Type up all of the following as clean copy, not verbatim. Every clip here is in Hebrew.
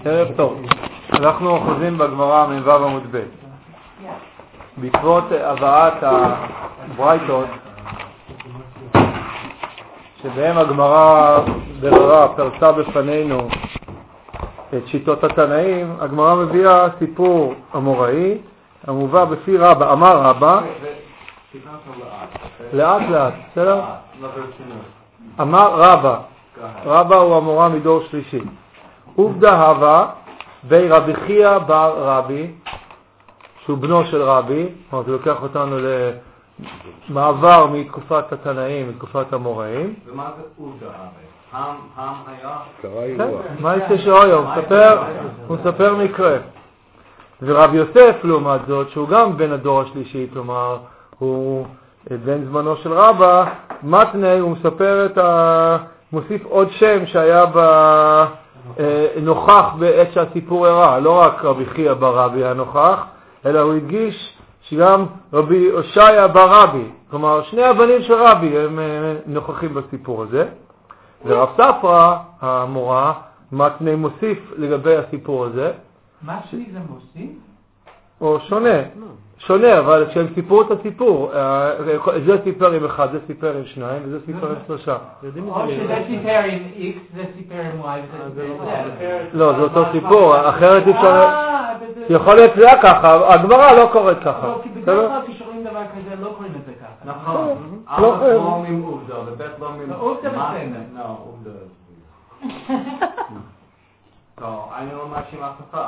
ערב טוב. אנחנו אוחזים בגמרא מ"ו עמוד ב'. בעקבות הבאת הברייתות שבהם הגמרא בררה פרסה בפנינו את שיטות התנאים, הגמרא מביאה סיפור אמוראי המובא בפי רבא. אמר רבא, לאט לאט, בסדר? אמר רבא, רבא הוא אמורא מדור שלישי. עובדא הווה בי רבי חייא בר רבי, שהוא בנו של רבי, זה לוקח אותנו למעבר מתקופת התנאים, מתקופת המוראים. ומה זה עובדא הווה? היה? מה יצא שאויו? הוא מספר מקרה. ורבי יוסף לעומת זאת, שהוא גם בן הדור השלישי, כלומר, הוא בן זמנו של רבא, מתנה, הוא מספר מוסיף עוד שם שהיה נוכח בעת שהסיפור הראה, לא רק רבי חייא בר רבי היה נוכח, אלא הוא הדגיש שגם רבי הושעיה בר רבי, כלומר שני הבנים של רבי הם נוכחים בסיפור הזה. ורב ספרא המורה מתנה מוסיף לגבי הסיפור הזה. מה שלי זה מוסיף? או שונה, שונה, אבל כשהם סיפרו את הסיפור, זה סיפר עם אחד, זה סיפר עם שניים, וזה סיפר עם שלושה. או שזה סיפר עם X, זה סיפר עם Y, וזה סיפר עם Z. לא, זה אותו סיפור, אחרת אפשר... יכול להיות זה ככה, הגמרא לא קוראת ככה. לא, כי בדרך כלל כששומעים דבר כזה לא קוראים את זה ככה. נכון, א' לא אומרים עובדא, וב' לא אומרים... עובדא בסדר. לא, עובדא. לא, אני לא מאשים אף אחד,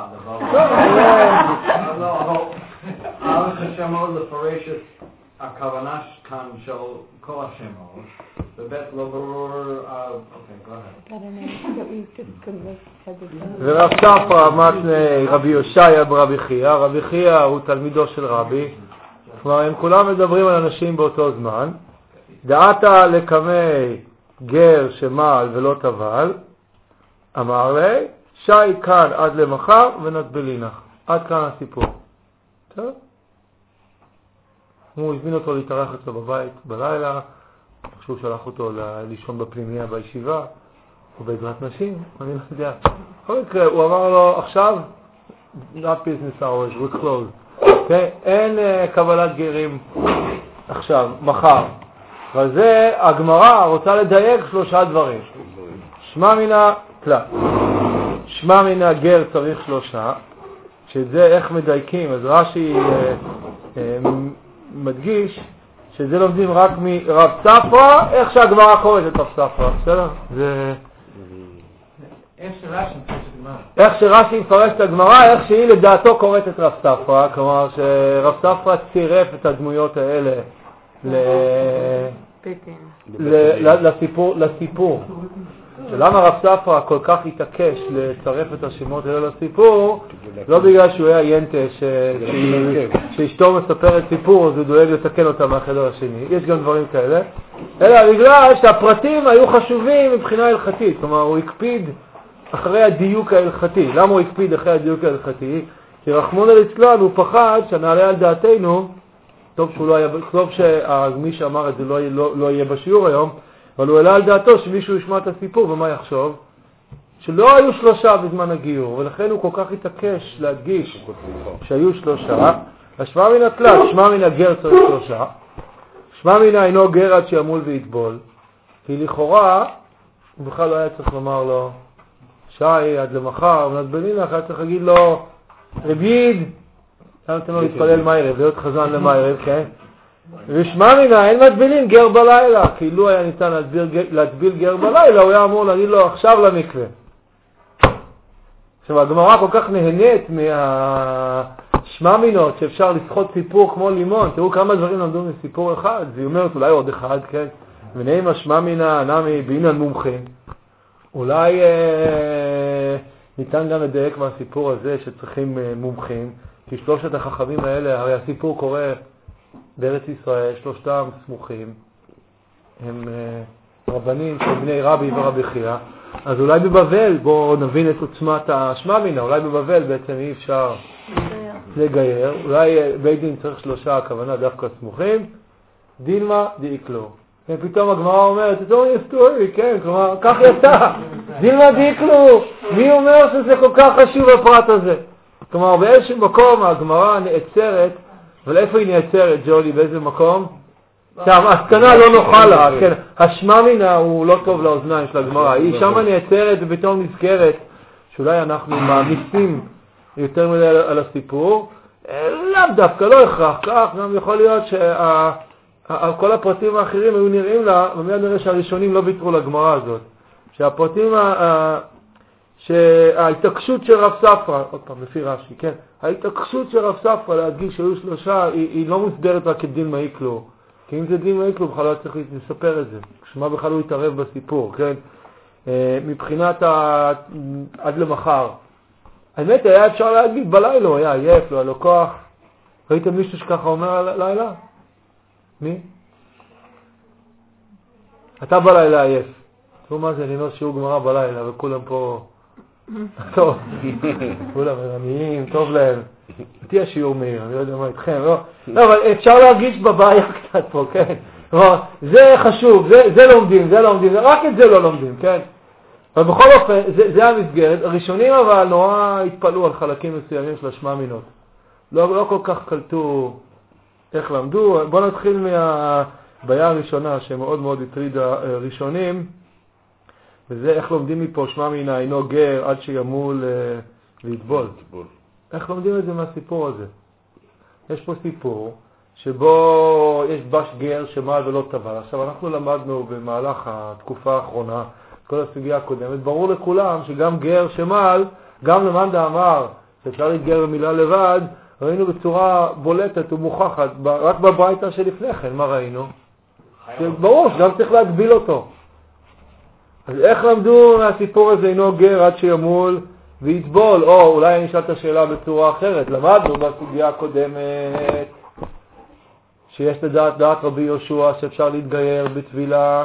אבל קשה מאוד לפרש את הכוונה כאן של כל השמות, ובית לא ברור, אוקיי, ורב ספרא מתנה רבי הושעיה ברבי חייא, רבי חייא הוא תלמידו של רבי, כלומר הם כולם מדברים על אנשים באותו זמן. דעתה לקמי גר שמעל ולא טבל, אמר לי, שי כאן עד למחר ונטבלינך. עד כאן הסיפור. טוב? הוא הזמין אותו להתארח אצלו בבית בלילה, שהוא שלח אותו לישון בפנימיה בישיבה, או בעזרת נשים, אני לא יודע. בכל מקרה, הוא אמר לו, עכשיו, not business hours, we're closed. Okay? אין קבלת גרים עכשיו, מחר. אבל זה, הגמרא רוצה לדייק שלושה דברים. שמע מינה תלה. שמע מן הגר צריך שלושה, שזה איך מדייקים, אז רש"י מדגיש שזה לומדים רק מרב ספרא, איך שהגמרא קוראת את רב ספרא, בסדר? זה... איך שרש"י מפרש את הגמרא, איך שהיא לדעתו קוראת את רב ספרא, כלומר שרב ספרא צירף את הדמויות האלה לסיפור. למה רב ספרא כל כך התעקש לצרף את השמות האלה לסיפור? לא בגלל שהוא היה ינטה שאשתו מספרת סיפור אז הוא דואג לתקן אותה מהחדר השני, יש גם דברים כאלה, אלא בגלל שהפרטים היו חשובים מבחינה הלכתית, כלומר הוא הקפיד אחרי הדיוק ההלכתי. למה הוא הקפיד אחרי הדיוק ההלכתי? כי רחמנא ליצלן הוא פחד שנעלה על דעתנו, טוב שמי שאמר את זה לא יהיה בשיעור היום, אבל הוא העלה על דעתו שמישהו ישמע את הסיפור ומה יחשוב? שלא היו שלושה בזמן הגיור, ולכן הוא כל כך התעקש להדגיש שהיו שלושה. השמע מן התלת, שמע מן הגר צריך שלושה. שמע מן אינו גר עד שימול ויטבול. כי לכאורה, הוא בכלל לא היה צריך לומר לו, שי עד למחר, ונטבלינך, היה צריך להגיד לו, רביד, למה אתם לא להתפלל מיירב, זה להיות חזן למיירב, כן? ושמע מינה, אין מטבילין גר בלילה, כי לא היה ניתן להטביל גר בלילה, הוא היה אמור להגיד לו עכשיו למקווה. עכשיו, הגמרא כל כך נהנית מהשמע מינות שאפשר לסחוט סיפור כמו לימון, תראו כמה דברים למדו מסיפור אחד, והיא אומרת אולי עוד אחד, כן? ונעים השמע מינה, נמי בעינן מומחים. אולי ניתן גם לדייק מהסיפור הזה שצריכים מומחים, כי שלושת החכמים האלה, הרי הסיפור קורה בארץ ישראל, שלושתם סמוכים, הם רבנים של בני רבי ורבי חייא, אז אולי בבבל, בואו נבין את עוצמת השמע מינה, אולי בבבל בעצם אי אפשר לגייר, אולי בית דין צריך שלושה, הכוונה דווקא סמוכים, דילמה דאיקלו. ופתאום הגמרא אומרת, it's only a story, כן, כלומר, כך יצא, דילמה דיקלו, מי אומר שזה כל כך חשוב הפרט הזה? כלומר, באיזשהו מקום הגמרא נעצרת, אבל איפה היא נעצרת, ג'ולי, באיזה מקום? שהמסקנה לא נוחה לה, כן, השממינה הוא לא טוב לאוזניים של הגמרא, היא שמה נעצרת ופתאום נזכרת, שאולי אנחנו מעמיסים יותר מדי על הסיפור, לאו דווקא, לא הכרח כך, גם יכול להיות כל הפרטים האחרים היו נראים לה, ומיד נראה שהראשונים לא ויתרו לגמרא הזאת. שהפרטים, שההתעקשות של רב ספרא, עוד פעם לפי רש"י, כן, ההתעקשות של רב ספרא להדגיש שהיו שלושה, היא לא מוסברת רק כדין מאיקלו. כי אם זה דין מאיקלו, בכלל לא צריך לספר את זה. כשמה בכלל הוא יתערב בסיפור, כן? מבחינת עד למחר. האמת היה אפשר להגיד בלילה, היה עייף, לא היה לו כוח. ראיתם מישהו שככה אומר על לילה? מי? אתה בלילה עייף. תראו מה זה, אני אומר שיעור גמרא בלילה, וכולם פה... טוב, כולם ערניים, טוב להם. תהיה שיעור מהיר, אני לא יודע מה איתכם, לא? לא, אבל אפשר להרגיש בבעיה קצת פה, כן? זה חשוב, זה לומדים, רק את זה לא לומדים, כן? אבל בכל אופן, זה המסגרת. הראשונים אבל נורא התפלאו על חלקים מסוימים של השממינות. לא כל כך קלטו איך למדו. בואו נתחיל מהבעיה הראשונה שמאוד מאוד הטרידה ראשונים, וזה איך לומדים מפה שממינה אינו גר עד שימול ויטבול. איך לומדים את זה מהסיפור הזה? יש פה סיפור שבו יש בש גר שמל ולא טבל. עכשיו אנחנו למדנו במהלך התקופה האחרונה, כל הסוגיה הקודמת, ברור לכולם שגם גר שמל, גם למאן דאמר שאפשר להתגר במילה לבד, ראינו בצורה בולטת ומוכחת, רק בברייתא שלפני כן, מה ראינו? ברור שגם צריך להגביל אותו. אז איך למדו מהסיפור הזה אינו גר עד שימול ויטבול? או אולי אני אשאל את השאלה בצורה אחרת. למדנו בסוגיה הקודמת שיש לדעת רבי יהושע שאפשר להתגייר בטבילה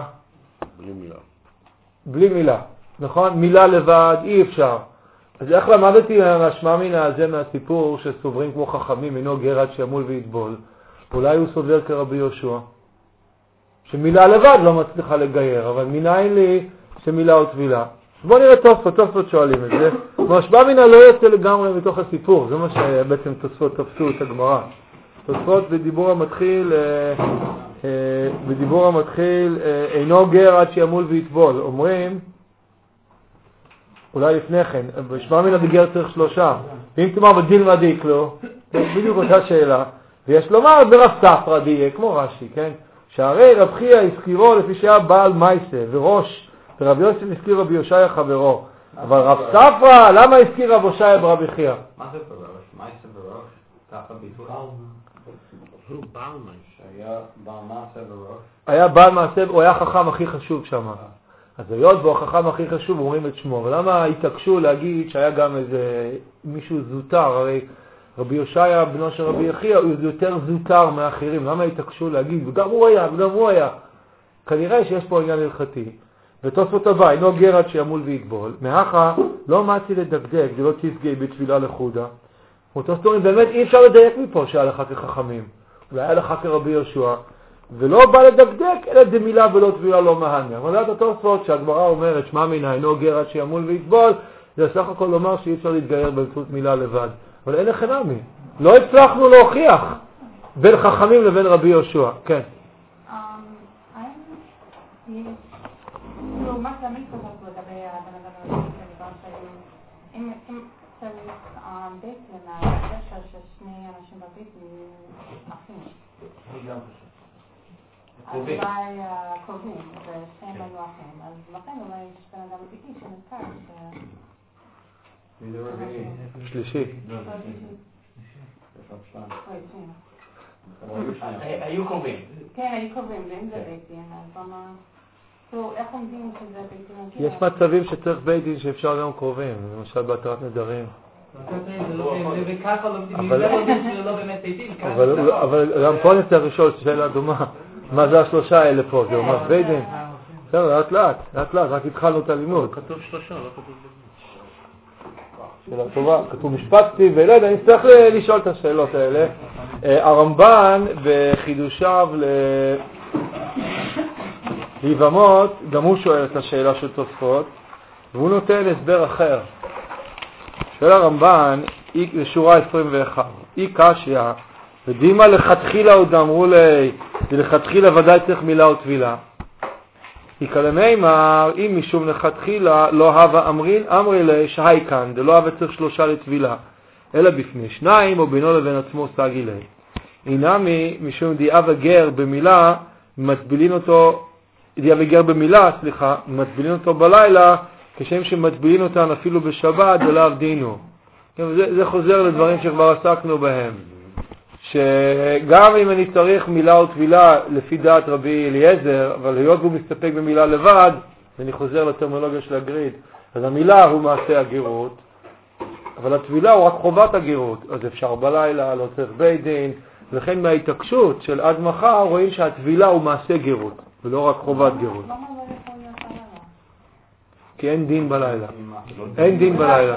בלי מילה, נכון? מילה לבד אי אפשר. אז איך למדתי מהשממינה הזה מהסיפור שסוברים כמו חכמים אינו גר עד שימול ויטבול? אולי הוא סובר כרבי יהושע שמילה לבד לא מצליחה לגייר, אבל מניין לי שמילה או טבילה. בואו נראה תוספות שואלים את זה. השממינה לא יוצא לגמרי מתוך הסיפור, זה מה שבעצם תוספות תפסו את הגמרא. תוספות בדיבור המתחיל אינו גר עד שימול ויטבול. אומרים, אולי לפני כן, בשממינה בגר צריך שלושה. ואם תאמר בדילמה דיקלו, בדיוק אותה שאלה, ויש לומר ברב ספרא דיה, כמו רש"י, כן? שהרי רב חייא הזכירו לפי שהיה בעל מייסה וראש, ורב יוסף הזכיר רבי יושעיה חברו. אבל רב ספרא, למה הזכיר רב יושעיה ברבי חייא? מה זה בראש? מייסה בראש? ככה ביטוי? הוא בעל מייסה. היה בעל מעשה בראש? היה בעל מעשה, הוא היה החכם הכי חשוב שם. אז היות והוא החכם הכי חשוב אומרים את שמו. ולמה התעקשו להגיד שהיה גם איזה מישהו זוטר? הרי רבי יושעיה בנו של רבי יחיא הוא יותר זוטר מאחרים. למה התעקשו להגיד? וגם הוא היה. כנראה שיש פה עניין הלכתי. ותוספות הבא, אינו גר עד שימול ויטבול. מאחה לא מצאתי לדקדק, זה לא תפגעי בתפילה לחודה. אותו סטורים, באמת אי אפשר לדייק מפה שההלכה כחכמים. אולי ההלכה כרבי יהושע. ולא בא לדקדק, אלא דמילה ולא טבילה לא מהניה. אבל זאת התוספות שהגמרא אומרת, שממינה אינו גר עד שימול ויטבול, זה סך הכל לומר שאי אפשר להתגייר באמצעות מילה לבד. אבל אין לכם נמי. לא הצלחנו להוכיח בין חכמים לבין רבי יהושע. כן. מה תמיד כזאת לגבי הבן אדם אם צריך בית למהקשר ששני אנשים בבית אחים. אז אולי קרובים ושניהם היו אחים, אז לכן אולי יש בן אדם ביתי שנזכר שלישי. היו קרובים. כן, היו קרובים, ואם זה ביתים, אז איך עומדים שזה ביתים? יש מצבים שצריך בית דין שאפשר גם קרובים, למשל בהתרת נדרים. וככה לומדים, זה לא באמת ביתים. אבל גם פה נצטרך לשאול שאלה דומה. מה זה השלושה האלה פה? זה אומר בית דין? בסדר, לאט לאט, רק התחלנו את הלימוד. כתוב שלושה, לא כתוב בית דין. שאלה טובה, כתוב משפטתי, ולא יודע, אני צריך לשאול את השאלות האלה. הרמב"ן בחידושיו ליבמות, גם הוא שואל את השאלה של תוספות, והוא נותן הסבר אחר. שואל הרמב"ן, לשורה 21, אי קשיא, ודימה לכתחילה עוד אמרו לי, ולכתחילה ודאי צריך מילה או תבילה. יקלמימר, אם משום לכתחילה לא הווה אמרין, אמרי לי שהי כאן, דלא הווה צריך 3 לתבילה, אלא בפני 2 או בינו לבין עצמו סגי לי. אינמי משום דיעה וגר במילה, מטבילין אותו, דיעה וגר במילה, מטבילין אותו בלילה, כשם שמטבילין אותן אפילו בשבת, דלא עבדינו. זה חוזר לדברים שכבר עסקנו בהם. שגם אם אני צריך מילה או תבילה לפי דעת רבי אליעזר, אבל היות הוא מסתפק במילה לבד, ואני חוזר לטרמינולוגיה של הגריד, אז המילה הוא מעשה הגירות, אבל התבילה הוא רק חובת הגירות, אז אפשר בלילה, לא צריך בית דין, ולכן מההתעקשות של עד מחר רואים שהתבילה הוא מעשה גירות, ולא רק חובת גירות. כי אין דין בלילה. אין דין בלילה.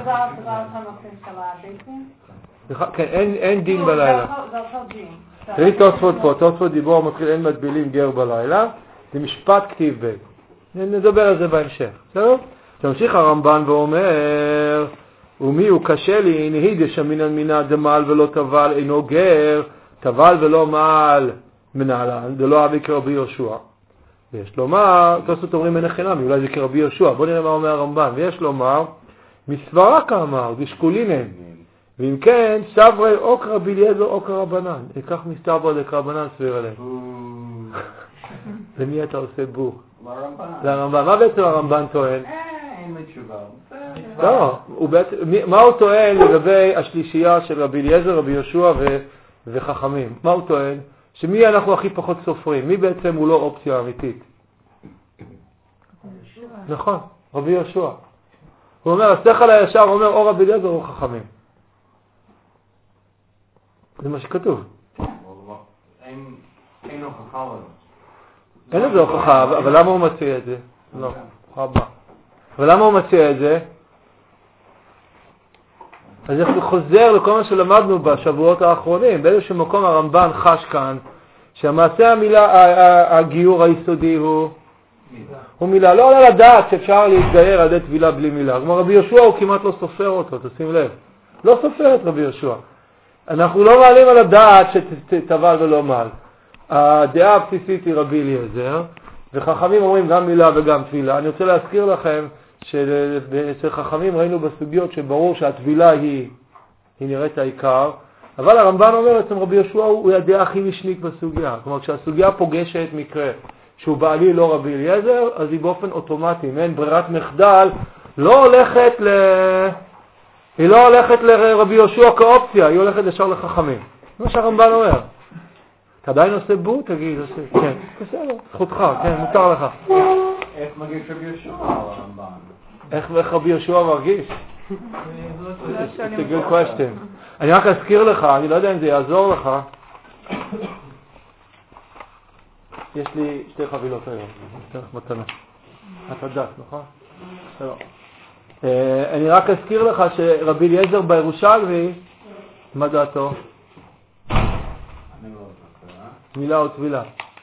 כן, אין דין בלילה. תראי תוספות פה, תוספות דיבור מתחיל אין מטבילים גר בלילה, זה משפט כתיב בית. נדבר על זה בהמשך. בסדר? תמשיך הרמב"ן ואומר, ומי הוא קשה לי, נהיד ישמינן מינה דמל ולא תבל אינו גר, תבל ולא מעל מנהלן, דלא אבי כרבי יהושע. ויש לומר, תוספות אומרים אין חינמי, אולי זה כרבי יהושע, בוא נראה מה אומר הרמב"ן. ויש לומר, מסברה כאמר, דשקולינן. ואם כן, סברי או כרבי אליעזר או כרבנן. כך מסתבר לכרבנן סביר עליהם. למי אתה עושה בו? לרמב"ן. מה בעצם הרמב"ן טוען? אין לי תשובה. לא, מה הוא טוען לגבי השלישייה של רבי אליעזר, רבי יהושע וחכמים? מה הוא טוען? שמי אנחנו הכי פחות סופרים? מי בעצם הוא לא אופציה אמיתית? נכון, רבי יהושע. הוא אומר, השכל הישר אומר או רבי אליעזר או חכמים. זה מה שכתוב. אין הוכחה לזה. אין לזה הוכחה, אבל למה הוא מציע את זה? לא, הוכחה. אבל למה הוא מציע את זה? אז זה חוזר לכל מה שלמדנו בשבועות האחרונים. באיזשהו מקום הרמב"ן חש כאן, שהמעשה הגיור היסודי הוא מילה. לא עולה לדעת שאפשר להתגייר על ידי טבילה בלי מילה. כמו רבי יהושע הוא כמעט לא סופר אותו, תשים לב. לא סופר את רבי יהושע. אנחנו לא מעלים על הדעת שטבל ולא מעל. הדעה הבסיסית היא רבי אליעזר, וחכמים אומרים גם מילה וגם טבילה. אני רוצה להזכיר לכם שאצל חכמים ראינו בסוגיות שברור שהטבילה היא נראית העיקר, אבל הרמב"ן אומר אצל רבי יהושע הוא הדעה הכי משנית בסוגיה. כלומר, כשהסוגיה פוגשת מקרה שהוא בעלי לא רבי אליעזר, אז היא באופן אוטומטי, אין ברירת מחדל, היא לא הולכת לרבי יהושע כאופציה, היא הולכת ישר לחכמים. זה מה שהרמב"ן אומר. אתה עדיין עושה בו? תגיד, כן, בסדר, זכותך, כן, מותר לך. איך מרגיש רבי יהושע הרמב"ן? איך רבי יהושע מרגיש? It's a good question. אני רק אזכיר לך, אני לא יודע אם זה יעזור לך. יש לי 2 חבילות היום, אתן לך מתנה. אתה דעת, נכון? בסדר. אני רק אזכיר לך שרבי אליעזר בירושלמי, מה דעתו? מילה או טבילה.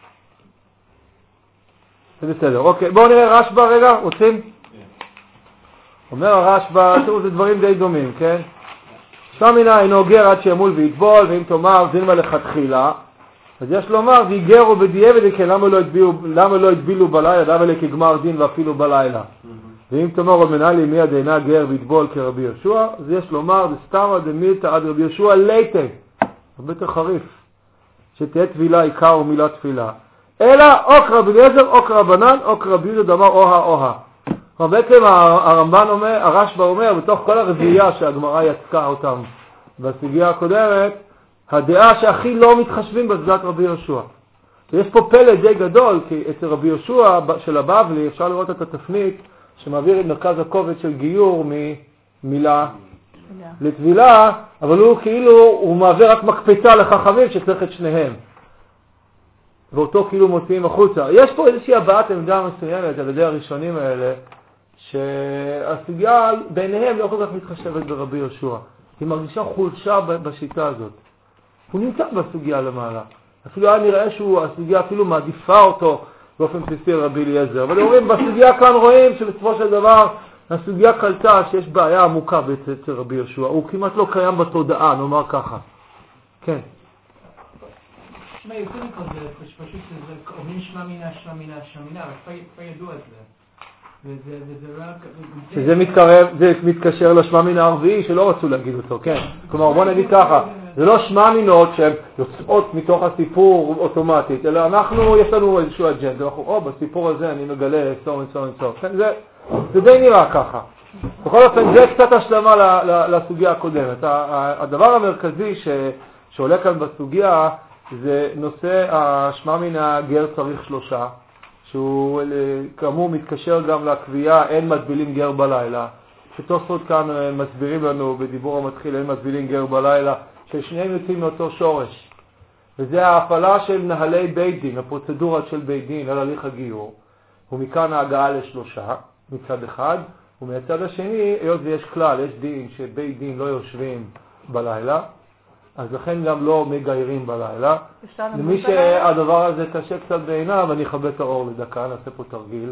זה בסדר, אוקיי. בואו נראה רשב"א רגע, רוצים? אומר הרשב"א, תראו, זה דברים די דומים, כן? שמינה אינו גר עד שימול ויטבול, ואם תאמר זילמה לכתחילה, אז יש לומר, ויגרו בדיעבד, כן, למה לא יטבילו בלילה, דווקא לכגמר דין ואפילו בלילה. ואם תאמר עוד מנהלי מיד אינה גר ויטבול כרבי יהושע, אז יש לומר, דסתרא דמילתא עד רבי יהושע ליתא, הרבה יותר חריף, שתהיה טבילה עיקר ומילה תפילה. אלא או כרבי אליעזר או כרבנן או כרבי יהודה דאמר אוהה. אבל בעצם הרמב"ן אומר, הרשב"א אומר, בתוך כל הרביעייה שהגמרא יצקה אותם בסוגיה הקודמת, הדעה שהכי לא מתחשבים בצדת רבי יהושע. ויש פה פלא די גדול, כי אצל רבי יהושע של הבבלי אפשר לראות את התפנית שמעביר את מרכז הכובד של גיור ממילה לטבילה, אבל הוא כאילו, הוא מעביר רק מקפצה לחכמים שצריך את שניהם. ואותו כאילו מוציאים החוצה. יש פה איזושהי הבעת עמדה מסוימת על ידי הראשונים האלה, שהסוגיה ביניהם לא כל כך מתחשבת ברבי יהושע. היא מרגישה חולשה בשיטה הזאת. הוא נמצא בסוגיה למעלה. אפילו היה נראה שהסוגיה אפילו מעדיפה אותו באופן בסיסי רבי אליעזר. אבל אומרים, בסוגיה כאן רואים שבסופו של דבר, הסוגיה קלטה שיש בעיה עמוקה אצל רבי יהושע. הוא כמעט לא קיים בתודעה, נאמר ככה. כן. מה יותר מכל זה, פשוט אומרים שמע מינה, אבל כבר ידוע את זה. וזה רק... שזה מתקרב, זה מתקשר לשמע מינה הרביעי שלא רצו להגיד אותו, כן. כלומר, בוא נגיד ככה, זה לא שמע מינות שהן יוצאות מתוך הסיפור אוטומטית, אלא יש לנו איזשהו אג'נדה, בסיפור הזה אני מגלה סור. זה די נראה ככה. בכל אופן, זה קצת השלמה לסוגיה הקודמת. הדבר המרכזי שעולה כאן בסוגיה, זה נושא השמע מן הגר צריך 3, שהוא כאמור מתקשר גם לקביעה אין מטבילים גר בלילה, שתוספות כאן מסבירים לנו בדיבור המתחיל אין מטבילים גר בלילה, ששניהם יוצאים מאותו שורש, וזה ההפעלה של נהלי בית דין, הפרוצדורה של בית דין על הליך הגיור, ומכאן ההגעה ל3 מצד אחד, ומהצד השני, היות ויש כלל, יש דין שבית דין לא יושבים בלילה, אז לכן גם לא מגיירים בלילה. למי שהדבר הזה קשה קצת בעיניו, אני אכבה את האור לדקה, נעשה פה תרגיל.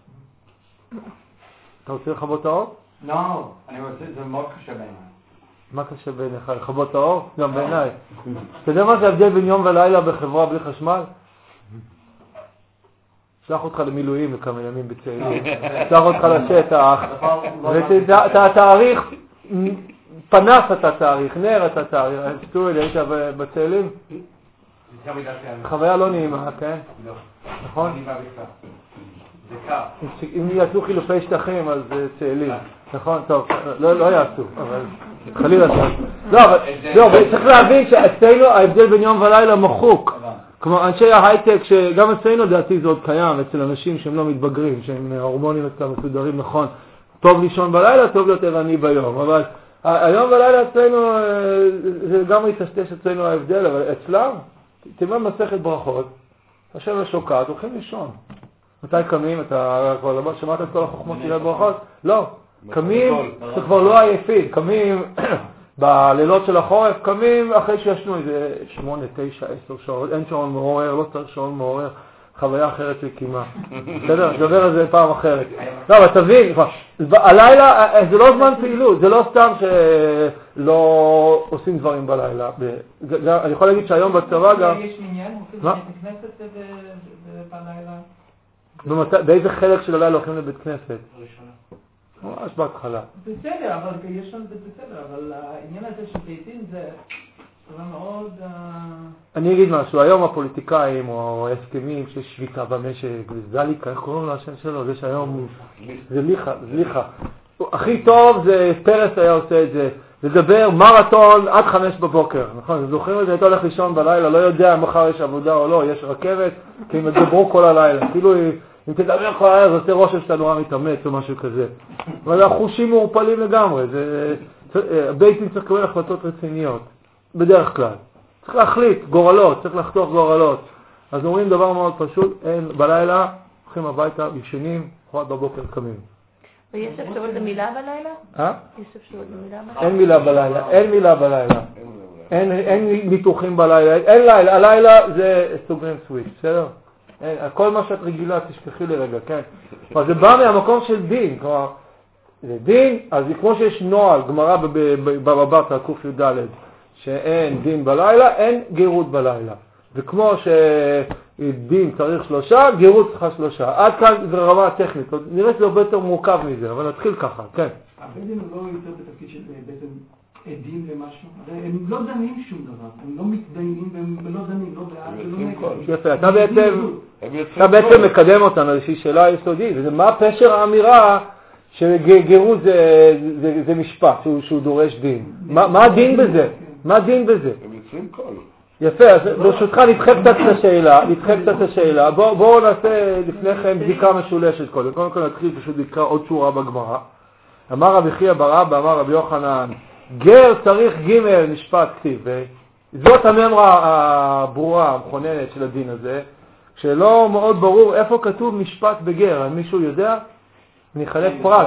אתה רוצה לכבות את האור? לא, אני רוצה, זה מאוד קשה בעיניי. מה קשה בעיניך? לכבות את האור? גם בעיניי. אתה יודע מה זה הבדל בין יום ולילה בחברה בלי חשמל? שלח אותך למילואים לכמה ימים בצעירים. שלח אותך לשטח. ואתה תאריך... פנס אתה תאריך, נר אתה תאריך, סטורי, היית בצאלים? חוויה לא נעימה, כן? לא. נכון? נעימה בכלל. זה קר. אם יעשו חילופי שטחים, אז צאלים. נכון? טוב, לא יעשו, אבל חלילה שם. לא, אבל צריך להבין שאצלנו ההבדל בין יום ולילה מחוק. כלומר, אנשי ההייטק, שגם אצלנו דעתי זה עוד קיים, אצל אנשים שהם לא מתבגרים, שהם הורמונים אצלם מסודרים, נכון. טוב לישון בלילה, טוב להיות ערני ביום, אבל היום בלילה אצלנו, זה גם מתשתש אצלנו ההבדל, אבל אצלם, תלמד מסכת ברכות, השם שוקעת, הולכים לישון. מתי קמים? אתה כבר שמעת את כל החוכמות של ברכות? לא. קמים, זה כבר לא עייפים, קמים בלילות של החורף, קמים אחרי שישנו איזה 8, 9, 10 שעות, אין שעון מעורר, לא צריך שעון מעורר. חוויה אחרת של קימה. בסדר? נדבר על זה פעם אחרת. לא, אבל תבין, הלילה זה לא זמן פעילות, זה לא סתם שלא עושים דברים בלילה. אני יכול להגיד שהיום בצבא גם... יש מניין? הולכים לבית כנסת בלילה? באיזה חלק של הלילה הולכים לבית כנסת? ראשונה. ממש בהתחלה. בסדר, אבל יש לנו בסדר, אבל העניין הזה של ביתים זה... מאוד... אני אגיד משהו, היום הפוליטיקאים או ההסכמים שיש שביתה במשק, וזליקה, איך קוראים לו השם שלו? זה שהיום... זה ליחה. הכי טוב זה פרס היה עושה את זה, לדבר מרתון עד 5 בבוקר, נכון? זוכרים את זה, אתה הולך לישון בלילה, לא יודע מחר יש עבודה או לא, יש רכבת, כי הם ידברו כל הלילה. כאילו אם תדבר כל הלילה, זה עושה רושם שאתה נורא מתאמץ או משהו כזה. אבל החושים מעורפלים לגמרי, בית דין צריך לקבל החלטות רציניות. בדרך כלל. צריך להחליט גורלות, צריך לחתוך גורלות. אז אומרים דבר מאוד פשוט, בלילה, הולכים הביתה, ישנים, חוות בבוקר קמים. ויש אפשרות למילה בלילה? יש אפשרות למילה בלילה? אין מילה בלילה, אין מילה בלילה. אין ניתוחים בלילה, אין לילה, הלילה זה סוגרים סוויץ', בסדר? כל מה שאת רגילה, תשכחי לרגע, כן? אבל זה בא מהמקום של דין, כלומר, זה דין, אז כמו שיש נועל, גמרא בבבא קוף י"ד, שאין דין בלילה, אין גירות בלילה. וכמו שדין צריך 3, גירות צריכה 3. עד כאן זה רמה טכנית. נראה שזה הרבה יותר מורכב מזה, אבל נתחיל ככה, כן. הבית דין הוא לא יותר בתפקיד של בעצם עדים למשהו. הרי הם לא דנים שום דבר. הם לא מתדיינים והם לא דנים, לא בעד ולא נגד. יפה, אתה בעצם מקדם אותנו איזושהי שאלה יסודית. וזה מה פשר האמירה שגירות זה משפט, שהוא דורש דין. מה הדין בזה? מה הדין בזה? הם יוצרים קול. יפה, אז ברשותך נדחה קצת את השאלה. בואו נעשה לפני כן בדיקה משולשת קודם. קודם כל נתחיל פשוט לקרוא עוד שורה בגמרא. אמר רבי חייא בר אבא, אמר רבי יוחנן, גר צריך ג' משפט כתיב. זאת הממרה הברורה, המכוננת של הדין הזה, שלא מאוד ברור איפה כתוב משפט בגר. מישהו יודע? אני חלק פרט.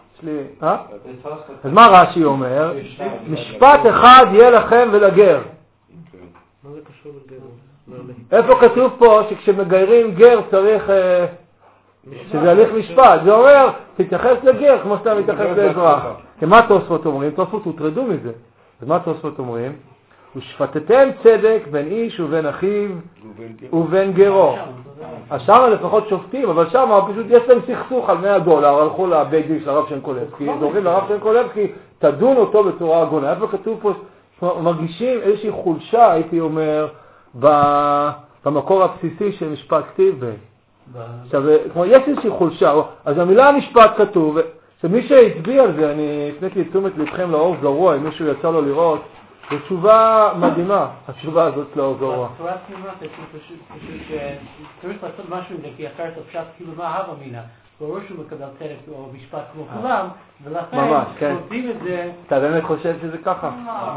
אז מה רש"י אומר? משפט אחד יהיה לכם ולגר. מה זה קשור לגר? איפה כתוב פה שכשמגיירים גר צריך שזה הליך משפט? זה אומר, תתייחס לגר כמו שאתה מתייחס לאזרח. מה תוספות אומרים? תוספות הוטרדו מזה. אז מה תוספות אומרים? ושפטתם צדק בין איש ובין אחיו ובין גרו. אז שם לפחות שופטים, אבל שם פשוט יש להם סכסוך על $100, הלכו לבית דין של הרב שנקולבסקי, זורקים לרב שנקולבסקי, תדון אותו בצורה הגונה. איפה כתוב פה, מרגישים איזושהי חולשה, הייתי אומר, במקור הבסיסי של משפט כתיב. עכשיו, כמו יש איזושהי חולשה, אז המילה המשפט כתוב, שמי שהצביע על זה, אני הפניתי את תשומת לבכם לאור זרוע, אם מישהו יצא לו לראות, זו תשובה מדהימה, התשובה הזאת לאור זרוע. התורה תמימה, פשוט צריך לעשות משהו עם זה, כי אחרת אפשר כאילו מה אהב המינה. ברור שהוא מקבל צדק או משפט כמו כולם, ולכן עושים את זה... אתה באמת חושב שזה ככה?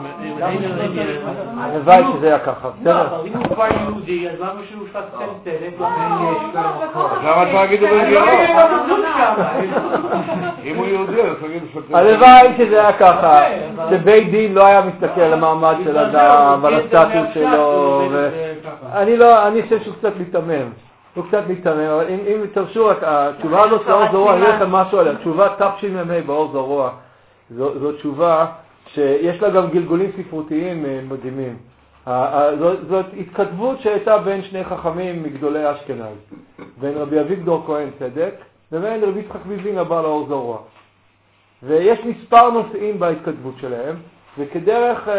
הלוואי שזה היה ככה, בסדר? אבל אם הוא כבר יהודי, אז למה שהוא משפט צדק? אז למה אתה להגיד את זה? אם הוא יהודי, אז תגיד משפט צדק. הלוואי שזה היה ככה, שבית דין לא היה מסתכל על המעמד של אדם ועל הסטטוס שלו. אני חושב שהוא קצת מתאמם. הוא קצת מתאמם, אבל אם תרשו, התשובה הזאת לאור זרוע, אני אגיד לכם משהו עליה, תשובה תשמ"ה באור זרוע, זו תשובה שיש לה גם גלגולים ספרותיים מדהימים. זאת התכתבות שהייתה בין שני חכמים מגדולי אשכנז, בין רבי אביגדור כהן צדק, ובין רבי יצחק מווילנה בעל האור זרוע. ויש מספר נושאים בהתכתבות שלהם, וכדרך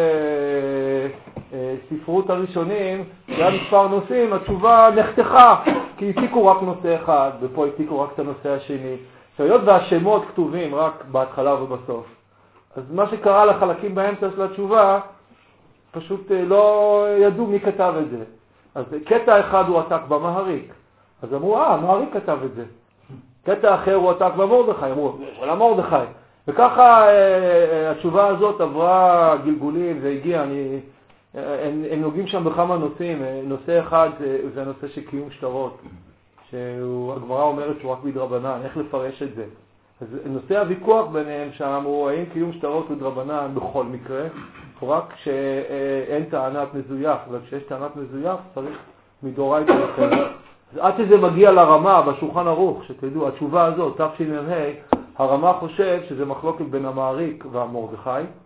ספרות הראשונים, היה מספר נושאים, התשובה נחתכה, כי העתיקו רק נושא אחד, ופה העתיקו רק את הנושא השני. שהיות והשמות כתובים רק בהתחלה ובסוף. אז מה שקרה לחלקים באמצע של התשובה, פשוט לא ידעו מי כתב את זה. אז קטע אחד הוא עתק במהריק. אז אמרו, מהריק כתב את זה. קטע אחר הוא עתק במרדכי, אמרו, זה מרדכי. וככה התשובה הזאת עברה גלגולים והגיעה, הם נוגעים שם בכמה נושאים. נושא אחד זה הנושא של קיום שטרות, שהגמרא אומרת שהוא רק מדרבנן, איך לפרש את זה. אז נושא הוויכוח ביניהם שם הוא האם קיום שטרות הוא דרבנן בכל מקרה, רק שאין טענת מזויף, וכשיש טענת מזויף צריך מדאורייתא יותר. אז עד שזה מגיע לרמה בשולחן ערוך, שתדעו, התשובה הזאת, תשמ"ה, הרמה חושב שזה מחלוקת בין המעריק והמרדכי.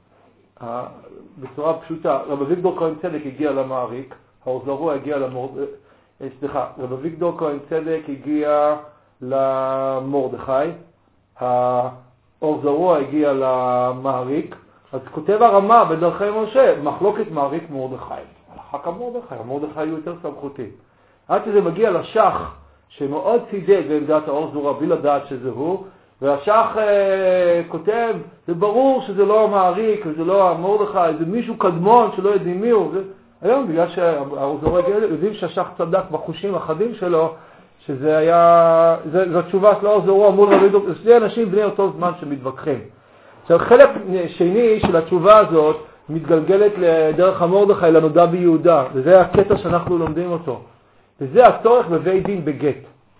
בצורה פשוטה, רב אביגדור כהן צדק הגיע למעריק, האור זרוע הגיע רב אביגדור כהן צדק הגיע למרדכי, האור זרוע הגיע למעריק. אז כותב הרמה בדרכי משה, מחלוקת מעריק מרדכי. הלכה כמרדכי, המרדכי הוא יותר סמכותי. עד שזה מגיע לשח, שמאוד צידד בעמדת האור זרוע בלי לדעת שזה הוא, והשח כותב, זה ברור שזה לא המעריק, וזה לא המרדכי, זה מישהו קדמון שלא יודעים מי הוא. היום בגלל שהאור זרוע יודעים שהשח צדק בחושים החדים שלו, שזה היה, זו תשובה של האור זרוע מול רבי דוק, זה שני אנשים בני אותו זמן שמתווכחים. עכשיו חלק שני של התשובה הזאת מתגלגלת לדרך המרדכי לנודע ביהודה, וזה הקטע שאנחנו לומדים אותו. וזה הצורך בבית דין בגט.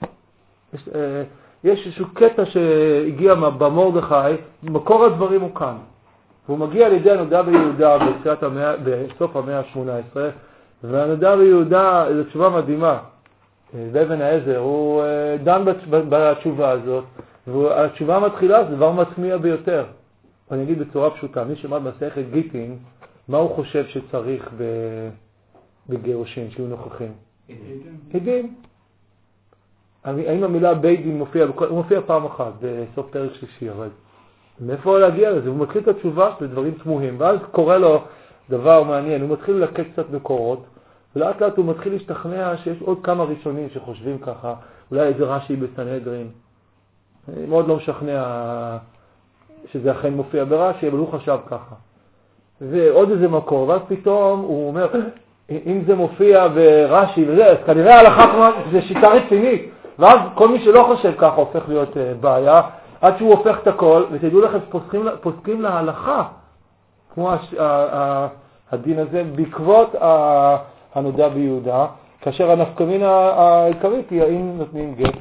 יש איזשהו קטע שהגיע במרדכי, מקור הדברים הוא כאן. והוא מגיע לידי הנודע ביהודה בסוף המאה ה-18, והנודע ביהודה זו תשובה מדהימה. באבן העזר, הוא דן בתשובה הזאת, והתשובה מתחילה, זה דבר מצמיע ביותר. אני אגיד בצורה פשוטה, מי שמד מסכת גיטין, מה הוא חושב שצריך בגירושין, שיהיו נוכחים? עדים. האם המילה בית דין הוא מופיע פעם אחת בסוף פרק שלישי, אבל מאיפה להגיע לזה? הוא מתחיל את התשובה של דברים תמוהים, ואז קורא לו דבר מעניין, הוא מתחיל לקט קצת מקורות, ולאט לאט הוא מתחיל להשתכנע שיש עוד כמה ראשונים שחושבים ככה, אולי איזה רש"י בסנהדרין. אני מאוד לא משכנע שזה אכן מופיע ברש"י, אבל הוא חשב ככה. ועוד איזה מקור, ואז פתאום הוא אומר, אם זה מופיע ברש"י וזה, אז כנראה ההלכה זה שיטה רצינית. ואז כל מי שלא חושב ככה הופך להיות בעיה, עד שהוא הופך את הכל, ותדעו לכם, פוסקים להלכה, כמו הדין הזה, בעקבות הנודע ביהודה, כאשר הנפקמין העיקרית היא האם נותנים גט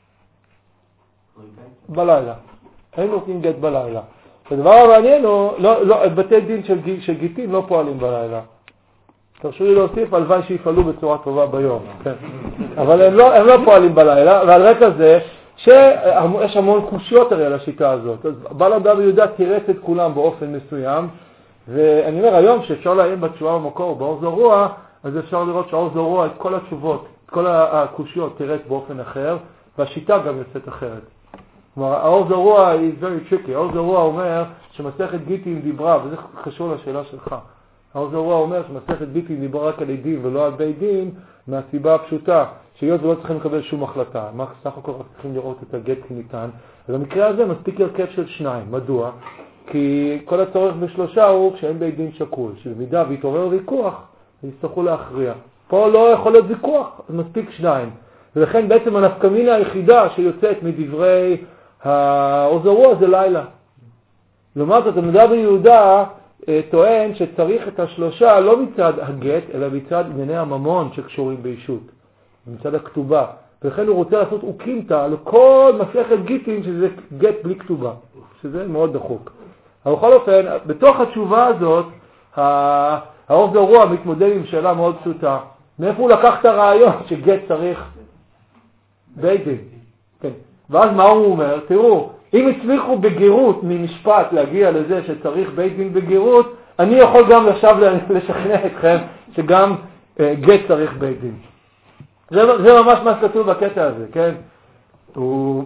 בלילה. האם נותנים גט בלילה. הדבר המעניין הוא, בתי דין של גיטים לא פועלים בלילה. תרשו לי להוסיף, הלוואי שיפעלו בצורה טובה ביום. כן. אבל הם לא פועלים בלילה, ועל רקע זה שיש המון קושיות הרי לשיטה הזאת. אז בעל הדעה ביהודה תירץ את כולם באופן מסוים, ואני אומר היום שאפשר לעיין בתשובה במקור, באור זרוע, אז אפשר לראות שהאור זרוע את כל התשובות, את כל הקושיות תירץ באופן אחר, והשיטה גם יוצאת אחרת. כלומר, האור זרוע is very tricky. האור זרוע אומר שמסכת גיטין דיברה, וזה קשור לשאלה שלך. האור זרוע אומר שמסכת גיטין דיברה רק על עדים ולא על בית דין, מהסיבה הפשוטה, שהיות ולא צריכים לקבל שום החלטה. מה סך הכל רק צריכים לראות את הגט כניתן. ובמקרה הזה מספיק הרכב של 2. מדוע? כי כל הצורך בשלושה הוא כשאין בית דין שקול, שבמידה והתעורר ויכוח, יצטרכו להכריע. פה לא יכול להיות ויכוח, אז מספיק 2. ולכן בעצם הנפקמינה היחידה שיוצאת מדברי האור זרוע זה לילה. לעומת זאת, המדע ביהודה טוען שצריך את השלושה לא מצד הגט, אלא מצד ענייני הממון שקשורים בישות, מצד הכתובה. ולכן הוא רוצה לעשות אוקימתא לכל מסכת גיטין שזה גט בלי כתובה, שזה מאוד דחוק. אבל בכל אופן, בתוך התשובה הזאת, האור זרוע מתמודד עם שאלה מאוד פשוטה. מאיפה הוא לקח את הרעיון שגט צריך בית דין? כן. ואז מה הוא אומר? תראו, אם הצליחו בגירות ממשפט להגיע לזה שצריך בית דין בגירות, אני יכול גם עכשיו לשכנע אתכם שגם גט צריך בית דין. זה ממש מה שכתוב בקטע הזה, כן? הוא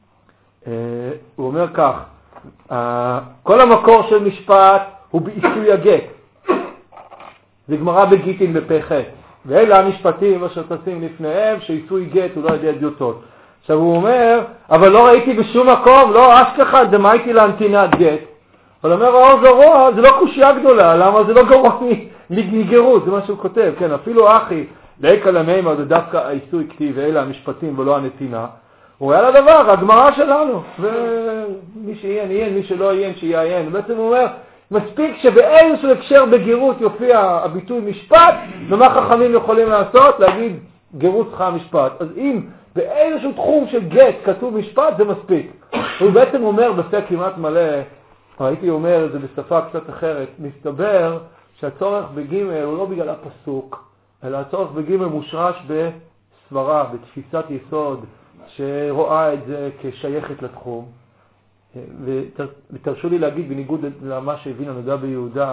אומר כך, כל המקור של משפט הוא בעיסוי הגט. זה גמרא בגיטין בפ"ח. ואלה המשפטים אשר תשים לפניהם שעיסוי גט הוא לא יודע דיוטות. עכשיו הוא אומר, אבל לא ראיתי בשום מקום, לא אשכחה דמייתי לאנטינת גט. אבל אומר האור זרוע, זה לא קושיה גדולה, למה זה לא גרוע מגרות, זה מה שהוא כותב, כן, אפילו אחי, לעיקה למימה זה דווקא העיסוי כתיב, ואלה המשפטים ולא הנתינה. הוא היה לדבר, הגמרא שלנו, ומי שיעיין יעיין, מי שלא יעיין שיעיין. בעצם הוא אומר, מספיק שבאיזשהו הקשר בגירות יופיע הביטוי משפט, ומה חכמים יכולים לעשות? להגיד גירות צריכה משפט. אז אם באיזשהו תחום של גט כתוב משפט, זה מספיק. הוא בעצם אומר בפה כמעט מלא, הייתי אומר את זה בשפה קצת אחרת, מסתבר שהצורך בגימל הוא לא בגלל הפסוק, אלא הצורך בגימל מושרש בסברה, בתפיסת יסוד, שרואה את זה כשייכת לתחום. ותרשו לי להגיד בניגוד למה שהבין הנודע ביהודה,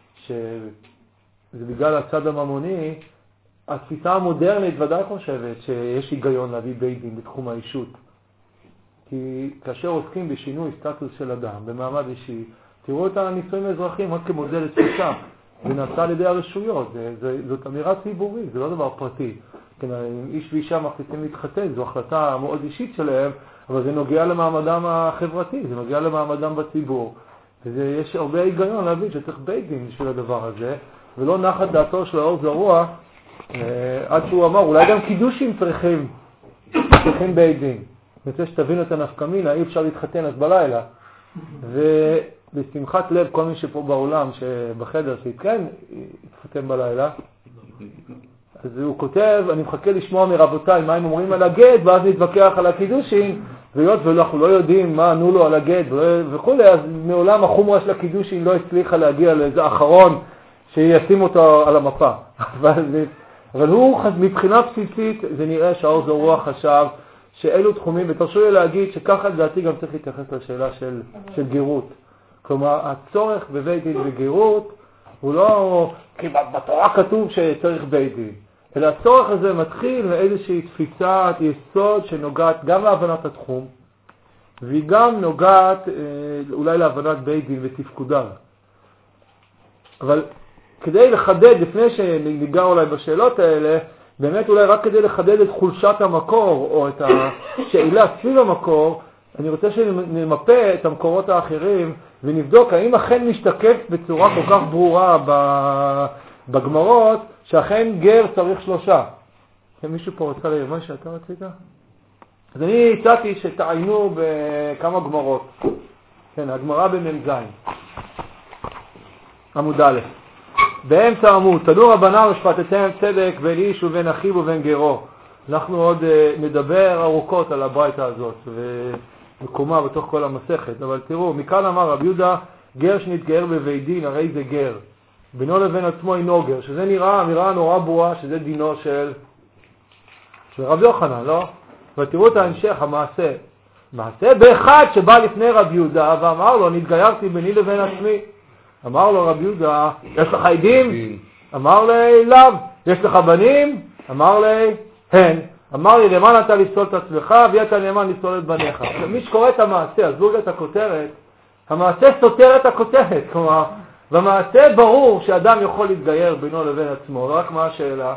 שזה בגלל הצד הממוני, התפיסה המודרנית ודאי חושבת שיש היגיון להביא בית דין בתחום האישות. כי כאשר עוסקים בשינוי סטטוס של אדם, במעמד אישי, תראו את הנישואים האזרחיים רק כמודל לתפיסה, זה נעשה על ידי הרשויות, זאת אמירה ציבורית, זה לא דבר פרטי. כן, איש ואישה מחליטים להתחתן, זו החלטה מאוד אישית שלהם, אבל זה נוגע למעמדם החברתי, זה נוגע למעמדם בציבור. ויש הרבה היגיון להבין שצריך בית דין בשביל הדבר הזה, ולא נחת דעתו של האור זרוע, עד שהוא אמר, אולי גם קידושים צריכים בית דין. אני רוצה שתבינו את הנפקמינה, אי אפשר להתחתן אז בלילה. ובשמחת לב, כל מי שפה בעולם, שבחדר שהתקן, יתחתן בלילה. אז הוא כותב, אני מחכה לשמוע מרבותיי מה הם אומרים על הגט, ואז נתווכח על הקידושים, והיות ואנחנו לא יודעים מה ענו לו על הגט וכו', אז מעולם החומרה של הקידושים לא הצליחה להגיע לאיזה אחרון שישים אותו על המפה. אבל הוא, מבחינה בסיסית, זה נראה שהאור זרוע חשב שאלו תחומים, ותרשו לי להגיד שככה לדעתי גם צריך להתייחס לשאלה של גירות. כלומר, הצורך בבית דין וגירות הוא לא, כי בתורה כתוב שצריך בית דין, אלא הצורך הזה מתחיל מאיזושהי תפיסת יסוד שנוגעת גם להבנת התחום, והיא גם נוגעת אולי להבנת בית דין ותפקודיו. אבל כדי לחדד, לפני שניגע אולי בשאלות האלה, באמת אולי רק כדי לחדד את חולשת המקור, או את השאלה סביב המקור, אני רוצה שנמפה את המקורות האחרים, ונבדוק האם אכן משתקף בצורה כל כך ברורה בגמרות, שאכן גר צריך 3. מישהו פה רוצה להגיד מה שאתה רצית? אז אני הצעתי שתעיינו בכמה גמרות. כן, הגמרה במ"ז. עמוד א'. באמצע עמוד, תנו רבנן ושפטתם צדק בין איש ובין אחיו ובין גרו. אנחנו עוד נדבר ארוכות על הברייתא הזאת ומקומה בתוך כל המסכת. אבל תראו, מכאן אמר רבי יהודה, גר שנתגר בבית דין, הרי זה גר. בינו לבין עצמו אינו גר, שזה נראה אמירה נורא ברורה שזה דינו של רבי יוחנן, לא? ותראו את ההמשך, המעשה. מעשה באחד שבא לפני רבי יהודה ואמר לו, נתגיירתי ביני לבין עצמי. אמר לו רבי יהודה, יש לך עדים? אמר לי, לאו. יש לך בנים? אמר לי, הן. אמר לי, נאמן אתה לפסול את עצמך, ואתה נאמן לפסול את בניך. מי שקורא את המעשה, אז בואו את הכותרת, המעשה סותר את הכותרת. כלומר, במעשה ברור שאדם יכול להתגייר בינו לבין עצמו, רק מה השאלה?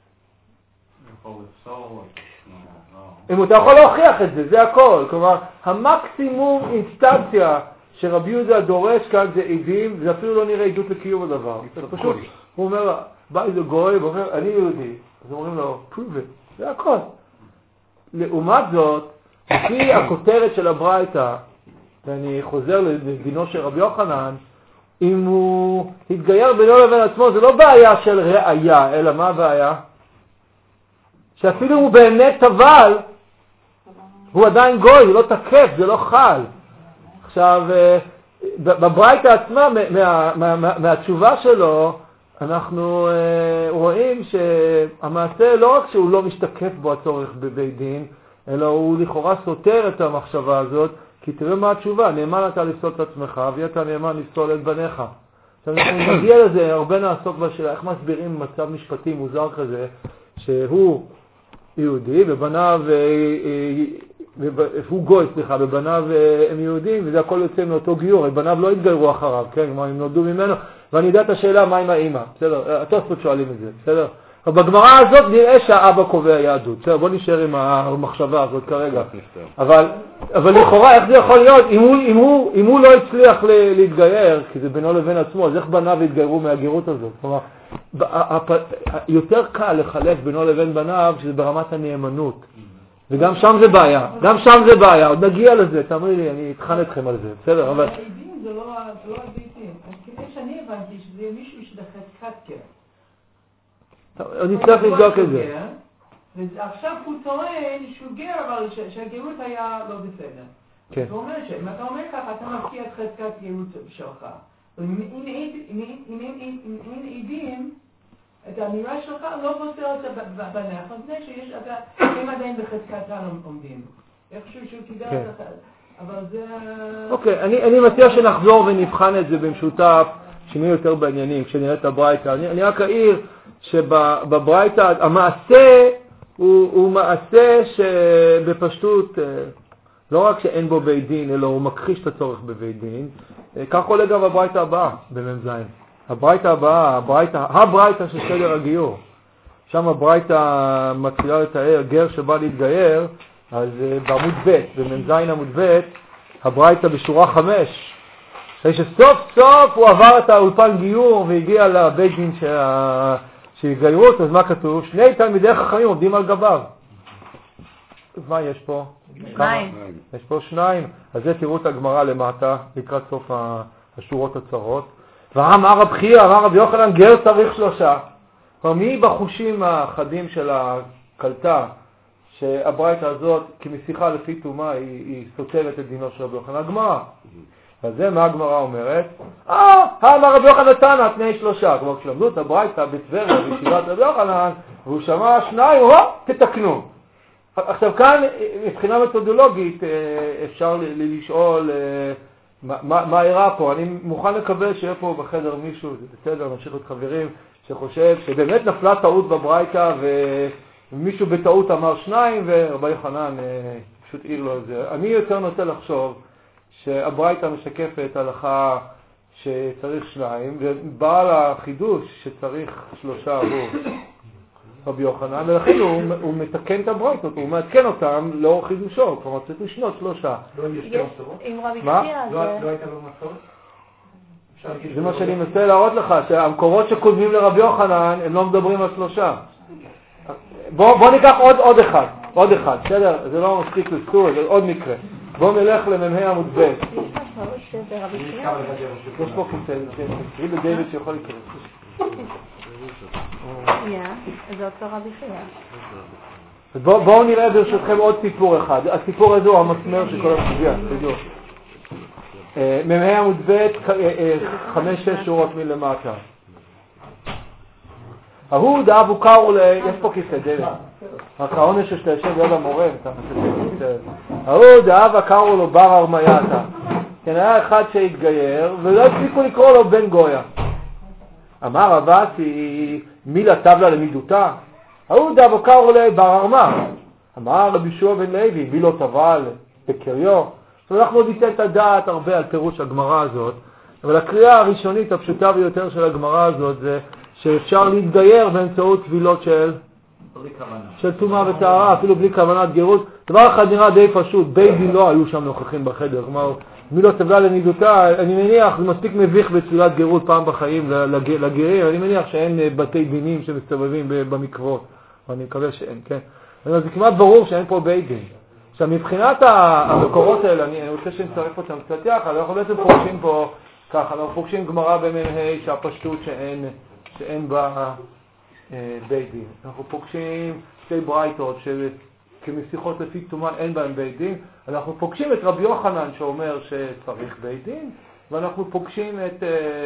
אם אתה יכול להוכיח את זה, זה הכל. כלומר, המקסימום אינסטנציה שרבי יהודה דורש כאן זה עדים, זה אפילו לא נראה עדות לקיום הדבר. פשוט, הוא אומר, בא איזה גוי ואומר, אני יהודי. אז אומרים לו, prove it. זה הכל. לעומת זאת, לפי הכותרת של הברייתא, ואני חוזר לדינו של רבי יוחנן, אם הוא התגייר בינו לבין עצמו, זה לא בעיה של ראיה, אלא מה הבעיה? שאפילו הוא באמת טבל, הוא עדיין גוי, זה לא תקף, זה לא חל. עכשיו, בברייתא עצמה, מהתשובה שלו, אנחנו רואים שהמעשה לא רק שהוא לא משתקף בו הצורך בבית דין, אלא הוא לכאורה סותר את המחשבה הזאת, כי תראה מה התשובה, נאמן אתה לפסול את עצמך, ואתה נאמן לפסול את בניך. עכשיו אנחנו נגיע לזה, הרבה נעסוק בשאלה, איך מסבירים מצב משפטי מוזר כזה, שהוא יהודי, ובניו, הוא גוי, סליחה, ובניו הם יהודים, וזה הכל יוצא מאותו גיור, בניו לא התגיירו אחריו, כן, הם נולדו ממנו, ואני יודע את השאלה מה עם האמא, בסדר, התוספות שואלים את זה, בסדר? בגמרא הזאת נראה שהאבא קובע יהדות, בסדר, בוא נשאר עם המחשבה הזאת כרגע, אבל לכאורה איך זה יכול להיות, אם הוא לא הצליח להתגייר, כי זה בינו לבין עצמו, אז איך בניו התגיירו מהגירות הזאת? כלומר, יותר קל לחלק בינו לבין בניו שזה ברמת הנאמנות, וגם שם זה בעיה, עוד נגיע לזה, תאמרי לי, אני אתחן אתכם על זה, בסדר, אבל... העדים זה לא עדים, כדי שאני הבנתי שזה מישהו שדחת קטקר. אני צריך לבדוק את זה. ועכשיו הוא טוען שהוא גר, אבל שהגירות היה לא בסדר. כן. הוא אומר שאם אתה אומר ככה, אתה מפקיע את חזקת גירות שלך. אם אין עדים, את האמירה שלך לא פוסל אותה בנך, מפני שיש, הם עדיין בחזקת עומדים. איכשהו שהוא כדאי לך, אבל זה... אוקיי, אני מציע שנחזור ונבחן את זה במשותף, שנהיה יותר בעניינים, כשנראה את הברייתא. אני רק אעיר שבברייתא המעשה הוא מעשה שבפשטות, לא רק שאין בו בית דין, אלא הוא מכחיש את הצורך בבית דין. כך עולה גם הברייתא הבאה במ"ז. הברייתא הבאה, הברייתא של סדר הגיור. שם הברייתא מתחילה לתאר גר שבא להתגייר, אז בעמוד ב', במ"ז עמוד ב', הברייתא בשורה 5. אחרי שסוף סוף הוא עבר את האולפן גיור והגיע לבית דין שהתגיירו אותו, אז מה כתוב? שני תלמידי חכמים עובדים על גביו. מה יש פה? שניים. יש פה שניים. אז זה תראו את הגמרא למטה, לקראת סוף השורות הצרות. ואמר רבי יוחנן, גר צריך 3. כלומר, מי בחושים החדים של הקלטה, שהברייתא הזאת, כמשיחה לפי תומה, היא סותרת את דינו של רבי יוחנן? הגמרא. אז זה מה הגמרא אומרת? אמר רבי יוחנן תנא תני 3. כלומר, כשלמדו את הברייתא בטבריה בישיבת רבי יוחנן, והוא שמע 2, תתקנו. עכשיו כאן, מבחינה מתודולוגית, אפשר לשאול מה אירע פה. אני מוכן לקבל שיהיה פה בחדר מישהו, זה בסדר, נמשיך את חברים, שחושב שבאמת נפלה טעות בברייתא, ומישהו בטעות אמר 2, ורבי יוחנן פשוט עיר לו את זה. אני יותר נוטה לחשוב שהברייתא משקפת הלכה שצריך 2, ובעל החידוש שצריך 3 עבור רבי יוחנן, ולכן הוא מתקן את הברייתות, הוא מעדכן אותם לאור חידושו, כלומר צריך לשנות 3. אם רבי קטיה לא הייתה לו מסורת? זה מה שאני מנסה להראות לך, שהמקורות שקודמים לרבי יוחנן הם לא מדברים על 3. בוא ניקח עוד אחד, בסדר? זה לא מספיק לסור, זה עוד מקרה. בוא נלך למ"ה עמוד ב'. יש פה כיסא, תראי בדיוויד שיכול לקרוא. זה אותו רבי חיה. בואו נראה ברשותכם עוד סיפור אחד. הסיפור הזה הוא המסמר של כל הסוגיה, תדעו. מ"ה עמוד ב' 5-6 שורות מלמטה. ההוא דאבו קאור יש פה כיסא דרך. רק העונש שאתה יושב ליד המורה, אתה מסתכל. ההוא דאבו קאור לו בר ארמייתה. כן, היה אחד שהתגייר, ולא הספיקו לקרוא לו בן גויה. אמר רבתי, מי לטבלה למידותה? ההוא דאבו קאור לו בר ארמה. אמר רבי יהושע בן לוי, מי לא טבל בקריו? אנחנו עוד ניתן את הדעת הרבה על פירוש הגמרא הזאת, אבל הקריאה הראשונית הפשוטה ביותר של הגמרא הזאת זה שאפשר להתגייר באמצעות טבילות של טומאה וטהרה, אפילו בלי כוונת גירות. דבר אחד נראה די פשוט, בית דין לא היו שם נוכחים בחדר, כלומר, מי לא טבלה לנידותה, אני מניח, זה מספיק מביך בצלילת גירות פעם בחיים לגרים, אני מניח שאין בתי דינים שמסתובבים במקוות, ואני מקווה שאין, כן? אבל זה כמעט ברור שאין פה בית דין. עכשיו, מבחינת המקורות האלה, אני רוצה שנצרף אותם קצת יחד, אנחנו בעצם פוגשים פה ככה, אנחנו פוגשים גמרא במ"ה שהפשטות שאין בה בית דין. אנחנו פוגשים שתי ברייתות שכמשיחות לפי תומן אין בהם בית דין. אנחנו פוגשים את רבי יוחנן שאומר שצריך בית דין, ואנחנו פוגשים את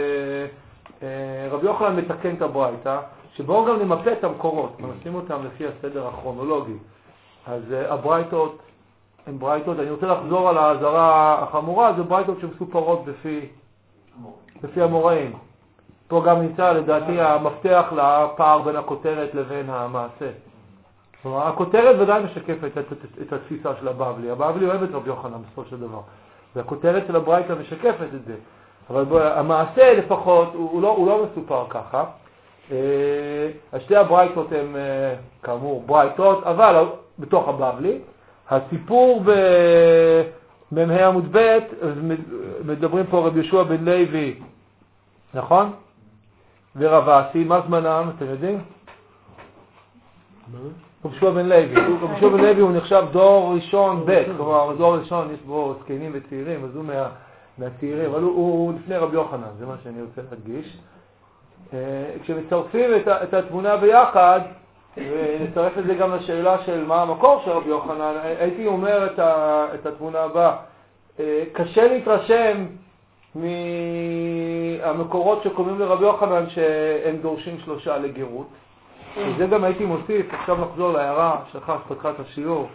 רבי יוחנן מתקן את הברייתא, שבואו גם נמפה את המקורות, ונשים אותם לפי הסדר הכרונולוגי. אז הברייתות הן ברייתות, אני רוצה לחזור על ההזרה החמורה, זה ברייתות שמסופרות לפי המוראים. פה גם נמצא לדעתי המפתח לפער בין הכותרת לבין המעשה. כלומר, הכותרת ודאי משקפת את התפיסה של הבבלי. הבבלי אוהב את רבי יוחנן בסופו של דבר. והכותרת של הברייתא משקפת את זה. אבל המעשה לפחות הוא לא מסופר ככה. השתי הברייתות הן כאמור ברייתות, אבל בתוך הבבלי. הסיפור במ"ה עמוד ב', מדברים פה רבי יהושע בן לוי, נכון? ורב אסי, מה זמנם, אתם יודעים? רבי יהושע בן לוי. רבי יהושע בן לוי הוא נחשב דור ראשון ב', כלומר דור ראשון יש בו זקנים וצעירים, אז הוא מהצעירים, אבל הוא לפני רבי יוחנן, זה מה שאני רוצה להדגיש. כשמצרפים את התמונה ביחד, ונצרף את זה גם לשאלה של מה המקור של רבי יוחנן, הייתי אומר את התמונה הבאה. קשה להתרשם מהמקורות שקוראים לרבי יוחנן שהם דורשים 3 לגירות. וזה גם הייתי מוסיף, עכשיו נחזור להערה שלך שפתחה את השיעור,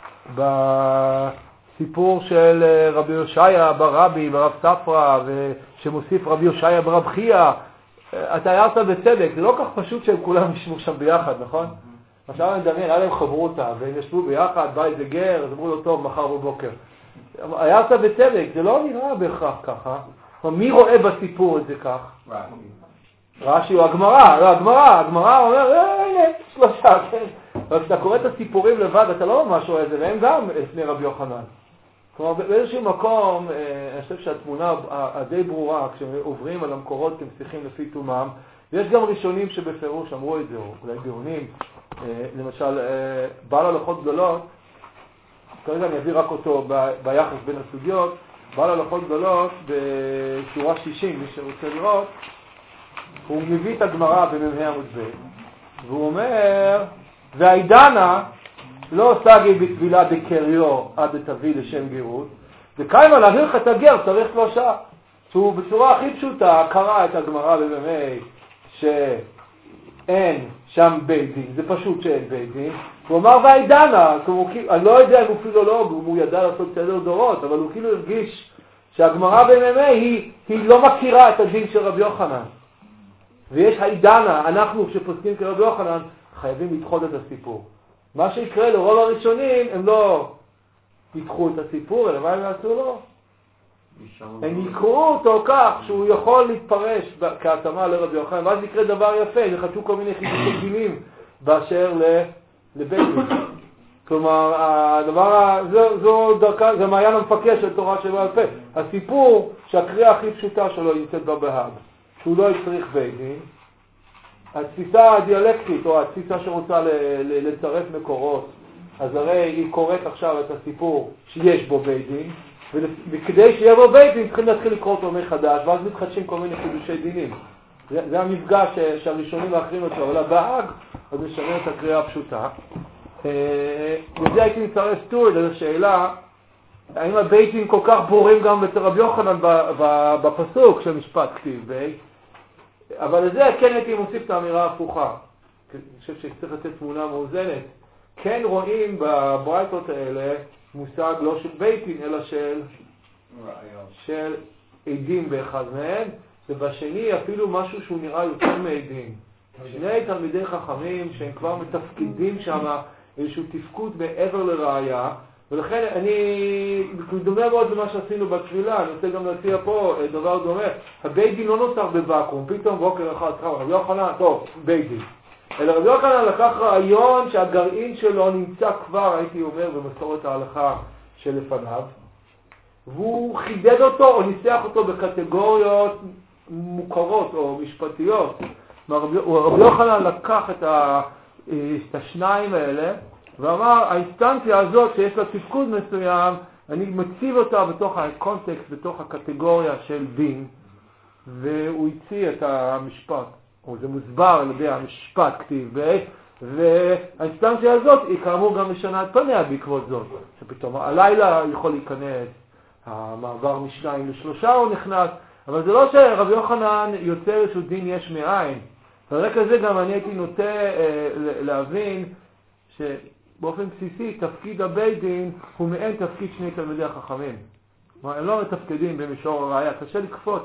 בסיפור של רבי יושעיה ברבי, ברב ספרא, ושמוסיף רבי יושעיה ברב חייא. אתה הערת בצדק, זה לא כך פשוט שהם כולם ישבו שם ביחד, נכון? עכשיו אני מדמיין, היה להם חברותה, והם ישבו ביחד, בית וגר, אז אמרו לו טוב, מחר בבוקר. הערת בצדק, זה לא נראה בהכרח ככה. מי רואה בסיפור את זה כך? רש"י הוא הגמרא, לא הגמרא אומר, הנה, 3, כן. אבל כשאתה קורא את הסיפורים לבד, אתה לא ממש רואה את זה, והם גם לפני רבי יוחנן. כלומר, באיזשהו מקום, אני חושב שהתמונה הדי ברורה, כשעוברים על המקורות כמשיחים לפי תומם, ויש גם ראשונים שבפירוש אמרו את זה, או אולי גאונים, למשל, בעל הלכות גדולות, כרגע אני אביא רק אותו ביחס בין הסוגיות, בעל הלכות גדולות בשורה 60, מי שרוצה לראות, הוא מביא את הגמרא במ"ה עמוד ב', והוא אומר, והעידנה לא סגי בטבילה בקריו עד תביא לשם גירות, וקיימה להביא לך את הגר צריך 3. שהוא בצורה הכי פשוטה קרא את הגמרא במ"ה שאין שם בית דין, זה פשוט שאין בית דין. הוא אמר והעידנה, אני לא יודע אם הוא פילולוג, הוא ידע לעשות סדר דורות, אבל הוא כאילו הרגיש שהגמרא במ"ה היא לא מכירה את הדין של רבי יוחנן. ויש העידנה, אנחנו כשפוסקים כרבי יוחנן חייבים לדחות את הסיפור. מה שיקרה לרוב הראשונים, הם לא ידחו את הסיפור, אלא מה הם יעשו לו? הם יקראו אותו כך שהוא יכול להתפרש כהתאמה לרבי יוחנן, ואז יקרה דבר יפה, יחשו כל מיני חידושים דינים באשר לבית דין. כלומר, הדבר, זו דרכה, זה מעיין המפקש של תורה שבעל פה. הסיפור שהקריאה הכי פשוטה שלו נמצאת בה בהאג, שהוא לא יצריך בית דין. התפיסה הדיאלקטית, או התפיסה שרוצה לצרף מקורות, אז הרי היא קוראת עכשיו את הסיפור שיש בו בית דין, וכדי שיהיה בו בית דין צריכים להתחיל לקרוא אותו מחדש, ואז מתחדשים כל מיני חידושי דינים. זה המפגש שהראשונים האחרים יותר, אבל בהאג, אז נשנה את הקריאה הפשוטה. וזה הייתי מצרף טור לשאלה, האם הבית דין כל כך ברורים גם אצל רבי יוחנן בפסוק של משפט כתיב בי, אבל לזה כן הייתי מוסיף את האמירה ההפוכה. חושב שצריך לתת תמונה מאוזנת. כן רואים בברייתות האלה מושג לא של ביתין, אלא של עדים באחד מהם, ובשני אפילו משהו שהוא נראה יותר מעדים. שני תלמידי חכמים שהם כבר מתפקידים שם איזשהו תפקוד מעבר לראיה, ולכן אני דומה מאוד למה שעשינו בתפילה, אני רוצה גם להציע פה דבר דומה. הבית דין לא נוצר בוואקום, פתאום בוקר אחד, רבי יוחנן, טוב, בית דין. אלא רבי יוחנן לקח רעיון שהגרעין שלו נמצא כבר, הייתי אומר, במסורת ההלכה שלפניו, והוא חידד אותו או ניסח אותו בקטגוריות מוכרות או משפטיות. רבי יוחנן לקח את השניים האלה ואמר, האינסטנציה הזאת שיש לה תפקוד מסוים, אני מציב אותה בתוך הקונטקסט, בתוך הקטגוריה של דין, והוא הציע את המשפט, או זה מוסבר על ידי המשפט כתיב, והאינסטנציה הזאת היא כאמור גם משנה את פניה בעקבות זאת, שפתאום הלילה יכול להיכנס, המעבר משניים לשלושה הוא נכנס, אבל זה לא שרבי יוחנן יוצר איזשהו דין יש מאין. ברקע זה גם אני הייתי נוטה להבין שבאופן בסיסי תפקיד הבית דין הוא מעין תפקיד שני תלמידי החכמים. הם לא מתפקדים במישור הראייה, קשה לקפוץ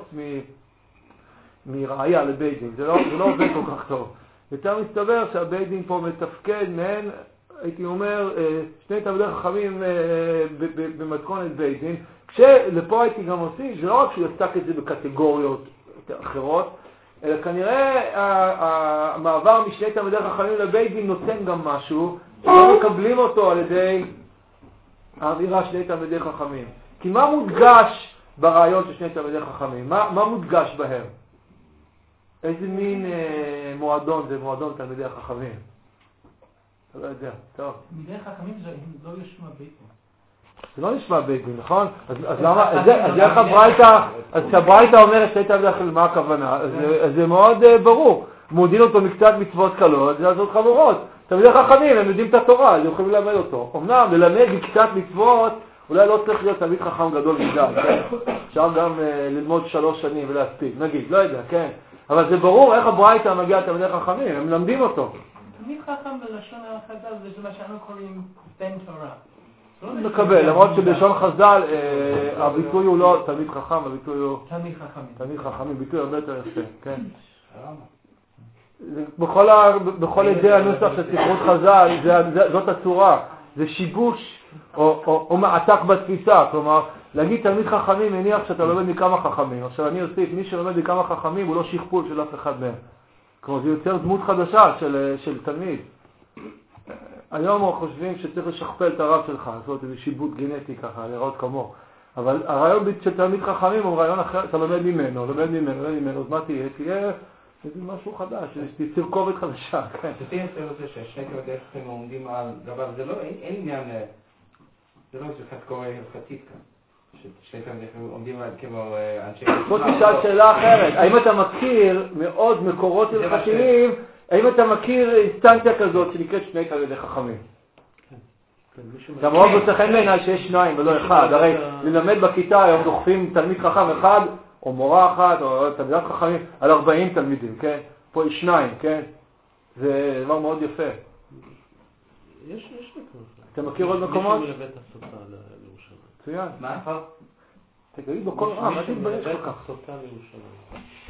מראייה לבית דין, זה לא עובד כל כך טוב. יותר מסתבר שהבית דין פה מתפקד מעין, הייתי אומר, שני תלמידי חכמים במתכונת בית דין, כשלפה הייתי גם עושים, זה לא רק שהוא יצק את זה בקטגוריות אחרות, אלא כנראה המעבר משני תלמידי חכמים לבית דין נותן גם משהו, שלא מקבלים אותו על ידי האמירה שני תלמידי חכמים. כי מה מודגש ברעיון של שני תלמידי חכמים? מה מודגש בהם? איזה מין מועדון זה מועדון תלמידי החכמים? אתה לא יודע, טוב. תלמידי חכמים זה לא ישמע בית דין. זה לא נשמע בית דין, נכון? אז למה, אז איך הברייתא, אז כשהברייתא אומרת שתי תלמידי חכמים, מה הכוונה? אז זה מאוד ברור. מודיעין אותו מקצת מצוות קלות, זה לעשות חבורות. תלמידי חכמים, הם יודעים את התורה, הם יכולים ללמד אותו. אמנם, ללמד מקצת מצוות, אולי לא צריך להיות תלמיד חכם גדול מדי, כן? אפשר גם ללמוד 3 שנים ולהספיק, נגיד, לא יודע, כן? אבל זה ברור איך הברייתא מגיעה לתלמידי חכמים, הם מלמדים אותו. תלמיד חכם בלשון חז"ל זה מה שאנו קוראים בן תורה. מקבל, למרות שבלשון חז"ל הביטוי הוא לא תלמיד חכם, הביטוי הוא תלמיד חכמים, ביטוי הרבה יותר יפה, כן? בכל ידי הנוסח של ספרות חז"ל, זאת הצורה, זה שיבוש או מעתק בתפיסה, כלומר, להגיד תלמיד חכמים מניח שאתה לומד מכמה חכמים, עכשיו אני אוסיף, מי שלומד מכמה חכמים הוא לא שכפול של אף אחד מהם, כלומר זה יוצר דמות חדשה של תלמיד. היום חושבים שצריך לשכפל את הרב שלך, לעשות איזה שיבוט גנטי ככה, לראות כמוהו. אבל הרעיון של תלמיד חכמים הוא רעיון אחר, אתה לומד ממנו, אז מה תהיה? תהיה איזה משהו חדש, יש תרכובת חדשה, כן. תתאים את זה ששני תלמידי חכמים עומדים על דבר, זה לא, אין עניין, זה לא איזה קטגוריה הלכתית כאן. ששני תלמידי חכמים עומדים על כמו אנשי... בוא תשאל שאלה אחרת, האם אתה מכיר מאוד מקורות הלכתיים, האם אתה מכיר אינסטנציה כזאת שנקראת שני תלמידי חכמים? גם רוב מוצא בעיניי שיש 2 ולא 1, הרי ללמד בכיתה היום דוחפים תלמיד חכם אחד, או מורה אחת, או תלמידת חכמים, על 40 תלמידים, כן? פה יש 2, כן? זה דבר מאוד יפה. יש מקומות. אתה מכיר עוד מקומות? מישהו מלווה את הסוטה לירושלים. מצוין. מה? תגיד בכל רם, מה תתבייש כל כך? מישהו מלווה את הסוטה לירושלים.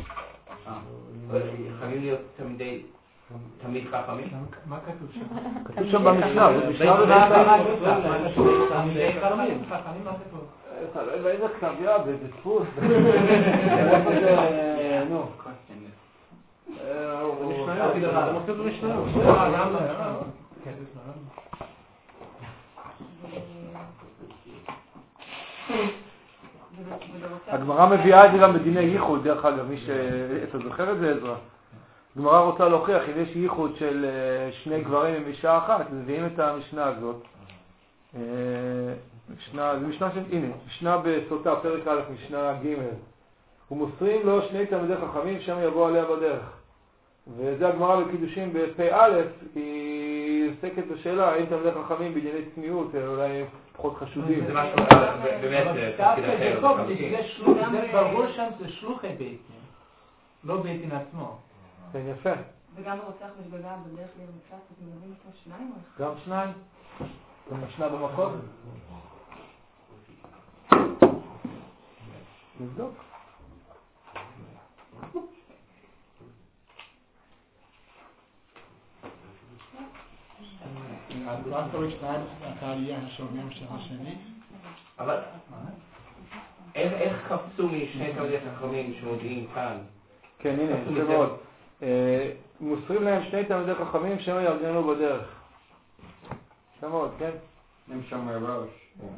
יכולים להיות תלמיד חכמים? מה כתוב שם? כתוב שם במשנה, זה משנה תלמידי חכמים, מה כתוב? איזה כתב יד, איזה דפוס. נו. הגמרא מביאה את זה גם בדיני ייחוד, דרך אגב, מי שאתה זוכר את זה עזרא. הגמרא רוצה להוכיח, אם יש ייחוד של 2 גברים עם אישה אחת, מביאים את המשנה הזאת. משנה בסוטה, פרק א', משנה ג'. ומוסרים לו 2 תלמידי חכמים, שם יבוא עליה בדרך. וזה הגמרא בקידושים בפ"א, היא עוסקת בשאלה, האם תלמידי חכמים בענייני צניעות, אולי פחות חשודים. זה משהו באמת תפקיד אחר. ברור שם זה שלוחי בית דין, לא בית דין עצמו. כן, יפה. וגם הרוצח בשגגה בדרך להירצח, אז מלווים אותו שניים או אחד? גם שניים. גם משנה במקום. נבדוק. רק קוראים שניים הקהלייה השומעים של השני. אבל איך קפצו משני תלמידי חכמים שמודיעים כאן? כן, הנה, זה מאוד. מוסרים להם שני תלמידי חכמים שהם יארגנו בדרך. זה מאוד, כן? הם שומרי ראש.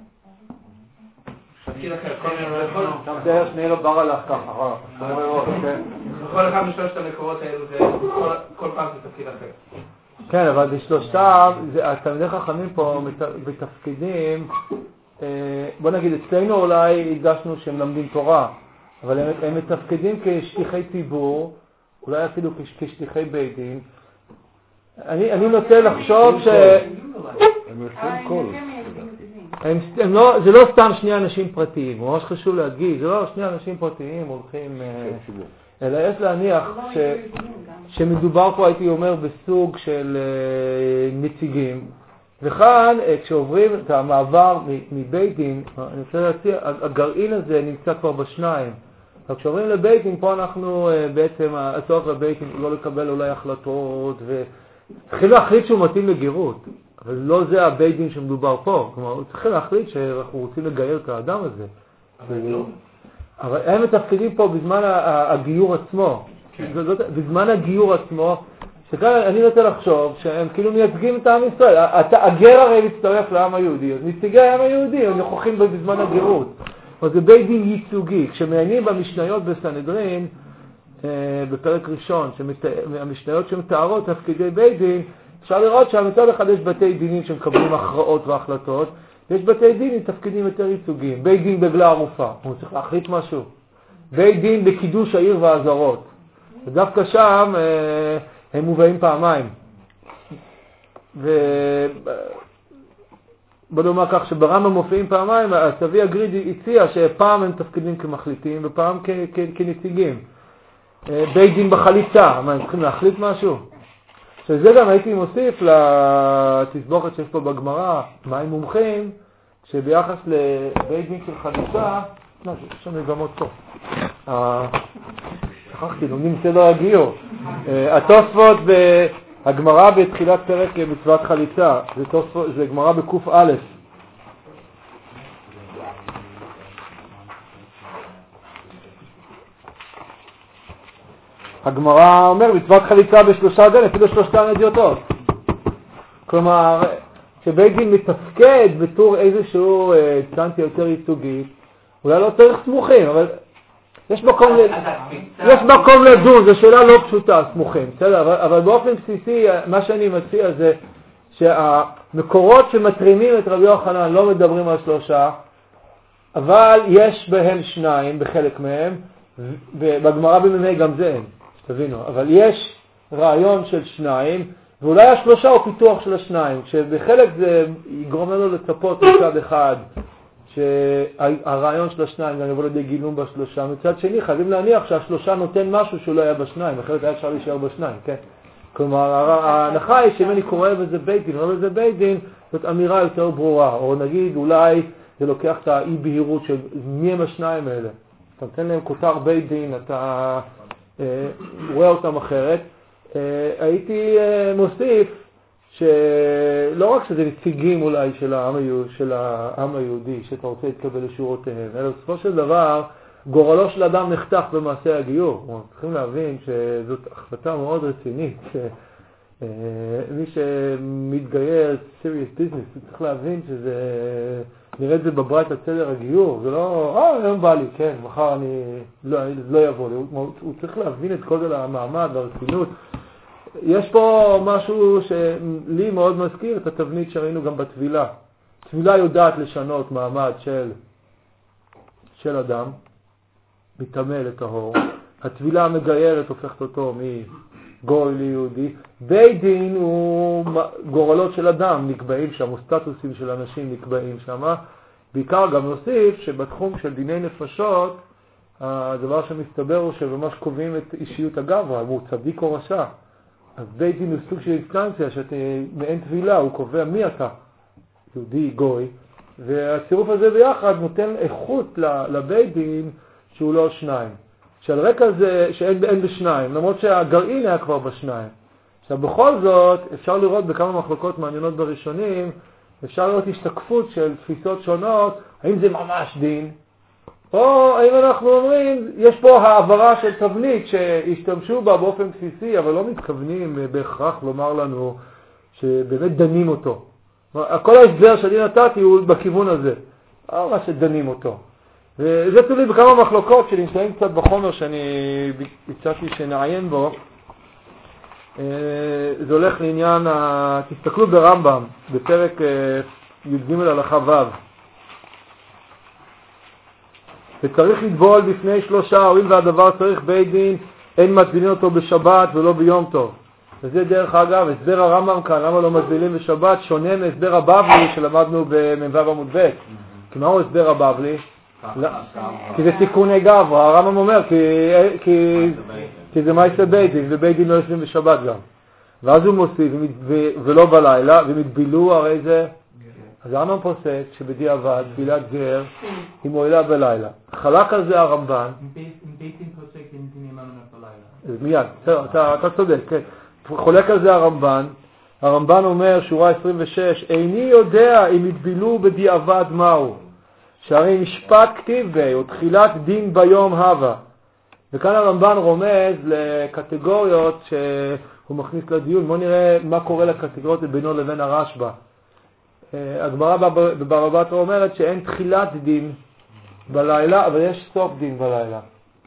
תפקיד אחר, שם דרך שני לא בר הלך ככה, שומרי ראש, כן? בכל אחד משלושת המקורות האלו זה כל פעם זה תפקיד אחר. כן, אבל בשלושתם, התלמידי חכמים פה בתפקידים, בוא נגיד, אצלנו אולי הדגשנו שהם למדים תורה, אבל הם מתפקידים כשליחי ציבור, אולי אפילו כשליחי בית דין. אני נוטה לחשוב הם יוצאים קול. זה לא סתם שני אנשים פרטיים, ממש חשוב להגיד, זה לא שני אנשים פרטיים הולכים, אלא יש להניח שמדובר פה, הייתי אומר, בסוג של נציגים. וכאן, כשעוברים את המעבר מבית דין, אני רוצה להציע, הגרעין הזה נמצא כבר בשניים. אבל כשעוברים לבית דין, פה אנחנו בעצם, הצורך לבית דין לא לקבל אולי החלטות, וצריכים להחליט שהוא מתאים לגירות. אבל לא זה הבית דין שמדובר פה. כלומר, צריכים להחליט שאנחנו רוצים לגייר את האדם הזה. אבל הם מתפקידים פה בזמן הגיור עצמו. בזמן הגיור עצמו, שכאן אני רוצה לחשוב שהם כאילו מייצגים את העם ישראל. הגר הרי מצטרף לעם היהודי, אז נציגי העם היהודי הם נוכחים בזמן הגירות. אז זה בית דין ייצוגי. כשמעיינים במשניות בסנהדרין, בפרק ראשון, המשניות שמתארות תפקידי בית דין, אפשר לראות שהמצד אחד יש בתי דינים שמקבלים הכרעות והחלטות, יש בתי דין עם תפקידים יותר ייצוגיים. בית דין בגלה ערופה, הוא צריך להחליט משהו. בית דין בקידוש העיר והעזרות. ודווקא שם הם מובאים פעמיים. בוא נאמר כך שברמב"ם מופיעים פעמיים, הסבי הגרידי הציע שפעם הם תפקידים כמחליטים ופעם כנציגים. בית דין בחליצה, מה הם צריכים להחליט משהו? שזה גם הייתי מוסיף לתסבוכת שיש פה בגמרא, מים מומחים, שביחס לבית דין של חליצה, יש שם מגמות פה. שכחתי, לומדים סדר הגיור. התוספות הגמרא בתחילת פרק מצוות חליצה, זה גמרא בקוף א'. הגמרא אומר מצוות חליצה בשלושה דין, אפילו שלושתן אדיוטות. כלומר, שבית דין מתפקד בתור איזשהו צנטי יותר ייצוגי, אולי לא צריך סמוכים, אבל יש מקום לדון, זו שאלה לא פשוטה, סמוכים, בסדר? אבל באופן בסיסי, מה שאני מציע זה שהמקורות שמתרימים את רבי יוחנן לא מדברים על שלושה, אבל יש בהם שניים, בחלק מהם, ובגמרא בממי גם זה אין, תבינו, אבל יש רעיון של שניים, ואולי השלושה הוא פיתוח של השניים, כשבחלק זה יגרום לנו לצפות מצד אחד, שהרעיון של השניים גם יבוא לידי גילום בשלושה, מצד שני חייבים להניח שהשלושה נותן משהו שהוא לא היה בשניים, אחרת היה אפשר להישאר בשניים, כן? כלומר, ההנחה היא שאם אני קורא בזה בית דין, לא בזה בית דין, זאת אמירה יותר ברורה, או נגיד אולי זה לוקח את האי בהירות של מי הם השניים האלה. אתה נותן להם כותר בית דין, אתה רואה אותם אחרת. הייתי מוסיף שלא רק שזה נציגים אולי של העם היהודי, שאתה רוצה להתקבל לשורותיהם, אלא בסופו של דבר גורלו של אדם נחתך במעשה הגיור. צריכים להבין שזאת החלטה מאוד רצינית. מי שמתגייר serious business, צריך להבין שזה, נראה את זה בברית על סדר הגיור, זה לא, היום בא לי, כן, מחר אני לא יבוא לי. הוא צריך להבין את גודל המעמד והרצינות. יש פה משהו שלי מאוד מזכיר את התבנית שראינו גם בתבילה. תבילה יודעת לשנות מעמד של אדם, מתאמה לטהור. התבילה המגיירת הופכת אותו מגוי ליהודי. בית דין הוא גורלות של אדם נקבעים שם, או סטטוסים של אנשים נקבעים שם. בעיקר גם נוסיף שבתחום של דיני נפשות, הדבר שמסתבר הוא שממש קובעים את אישיות הגברה, הוא צדיק או רשע. אז בית דין הוא סוג של אינסטנציה, שאתה מעין תבילה, הוא קובע מי אתה, יהודי, גוי, והצירוף הזה ביחד נותן איכות לבית דין שהוא לא שניים. שעל רקע זה שאין בשניים, למרות שהגרעין היה כבר בשניים. עכשיו בכל זאת אפשר לראות בכמה מחלוקות מעניינות בראשונים, אפשר לראות השתקפות של תפיסות שונות, האם זה ממש דין, או האם אנחנו אומרים, יש פה העברה של תבנית שהשתמשו בה באופן בסיסי, אבל לא מתכוונים בהכרח לומר לנו שבאמת דנים אותו. כל ההסבר שאני נתתי הוא בכיוון הזה, מה שדנים אותו. וזה תלוי בכמה מחלוקות שנמצאים קצת בחומר שאני הצעתי שנעיין בו. זה הולך לעניין, תסתכלו ברמב"ם, בפרק י"ג הלכה ו'. וצריך לטבול בפני 3, הואיל והדבר צריך בית דין, אין מטבילין אותו בשבת ולא ביום טוב. וזה דרך אגב, הסבר הרמב"ם כאן, למה לא מטבילים בשבת, שונה מהסבר הבבלי שלמדנו במ"ו עמוד ב'. כי מהו הסבר הבבלי? כי זה תיקוני גברא, הרמב"ם אומר, כי זה מעשה בית דין, ובית דין לא יושבים בשבת גם. ואז הוא מוסיף, ולא בלילה, ומתבילו הרי זה, אז הרמב"ם פוסק שבדיעבד, תפילת גר, היא מועילה בלילה. חלק על זה הרמב"ן. אם בית דין פוסק דין ימנו בלילה. מיד, אתה צודק, כן. חולק על זה הרמב"ן. הרמב"ן אומר, שורה 26, איני יודע אם התבילו בדיעבד מהו. שהרי משפט כתיב בי, או תחילת דין ביום הווה. וכאן הרמב"ן רומז לקטגוריות שהוא מכניס לדיון. בואו נראה מה קורה לקטגוריות בינו לבין הרשב"א. הגמרא בבבא בתרא אומרת שאין תחילת דין בלילה, אבל יש סוף דין בלילה.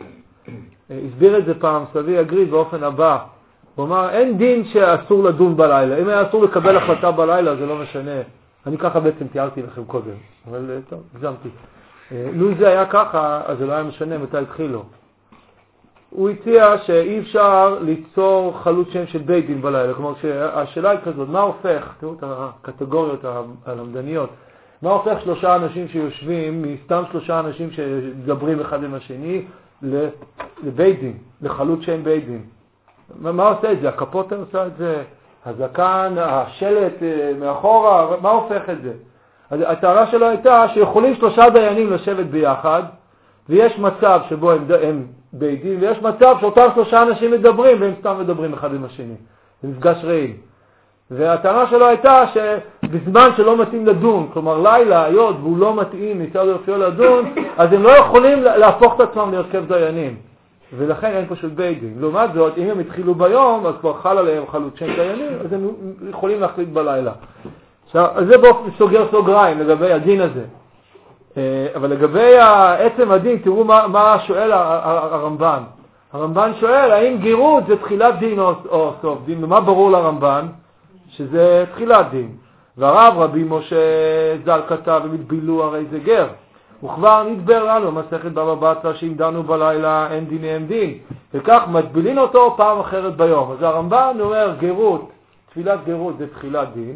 הסביר את זה פעם סבי הגריד באופן הבא. הוא אמר, אין דין שאסור לדון בלילה. אם היה אסור לקבל החלטה בלילה, זה לא משנה. אני ככה בעצם תיארתי לכם קודם, אבל טוב, גזמתי. לו זה היה ככה, אז זה לא היה משנה מתי התחילו. הוא הציע שאי אפשר ליצור חלוט שם של בית דין בלילה. כלומר, השאלה היא כזאת, מה הופך, תראו את הקטגוריות הלמדניות, מה הופך 3 אנשים שיושבים, מסתם 3 אנשים שדברים אחד עם השני, לבית דין, לחלוט שם בית דין? מה עושה את זה? הקפוטר עושה את זה? הזקן, השלט מאחורה, מה הופך את זה? הטענה שלו הייתה שיכולים 3 דיינים לשבת ביחד, ויש מצב שבו הם בית דין, ויש מצב שאותם 3 אנשים מדברים, והם סתם מדברים אחד עם השני. זה מפגש רעים. והטענה שלו הייתה שבזמן שלא מתאים לדון, כלומר לילה, היות והוא לא מתאים מצד אופיו לדון, אז הם לא יכולים להפוך את עצמם להרכב דיינים. ולכן אין פשוט בית דין. לעומת זאת, אם הם התחילו ביום, אז כבר חל עליהם חלוט שם דיינים, אז הם יכולים להחליט בלילה. עכשיו, זה באופן סוגר סוגריים לגבי הדין הזה. אבל לגבי עצם הדין, תראו מה שואל הרמב"ן. הרמב"ן שואל, האם גירות זה תחילת דין או סוף דין? ומה ברור לרמב"ן? שזה תחילת דין. והרב רבי משה ז"ל כתב, ומתבילו הרי זה גר. וכבר נדבר לנו, מסכת בבא בתרא, שאם דנו בלילה אין דיניהם דין. וכך מטבילין אותו פעם אחרת ביום. אז הרמב"ן אומר, גרות, תפילת גרות זה תחילת דין,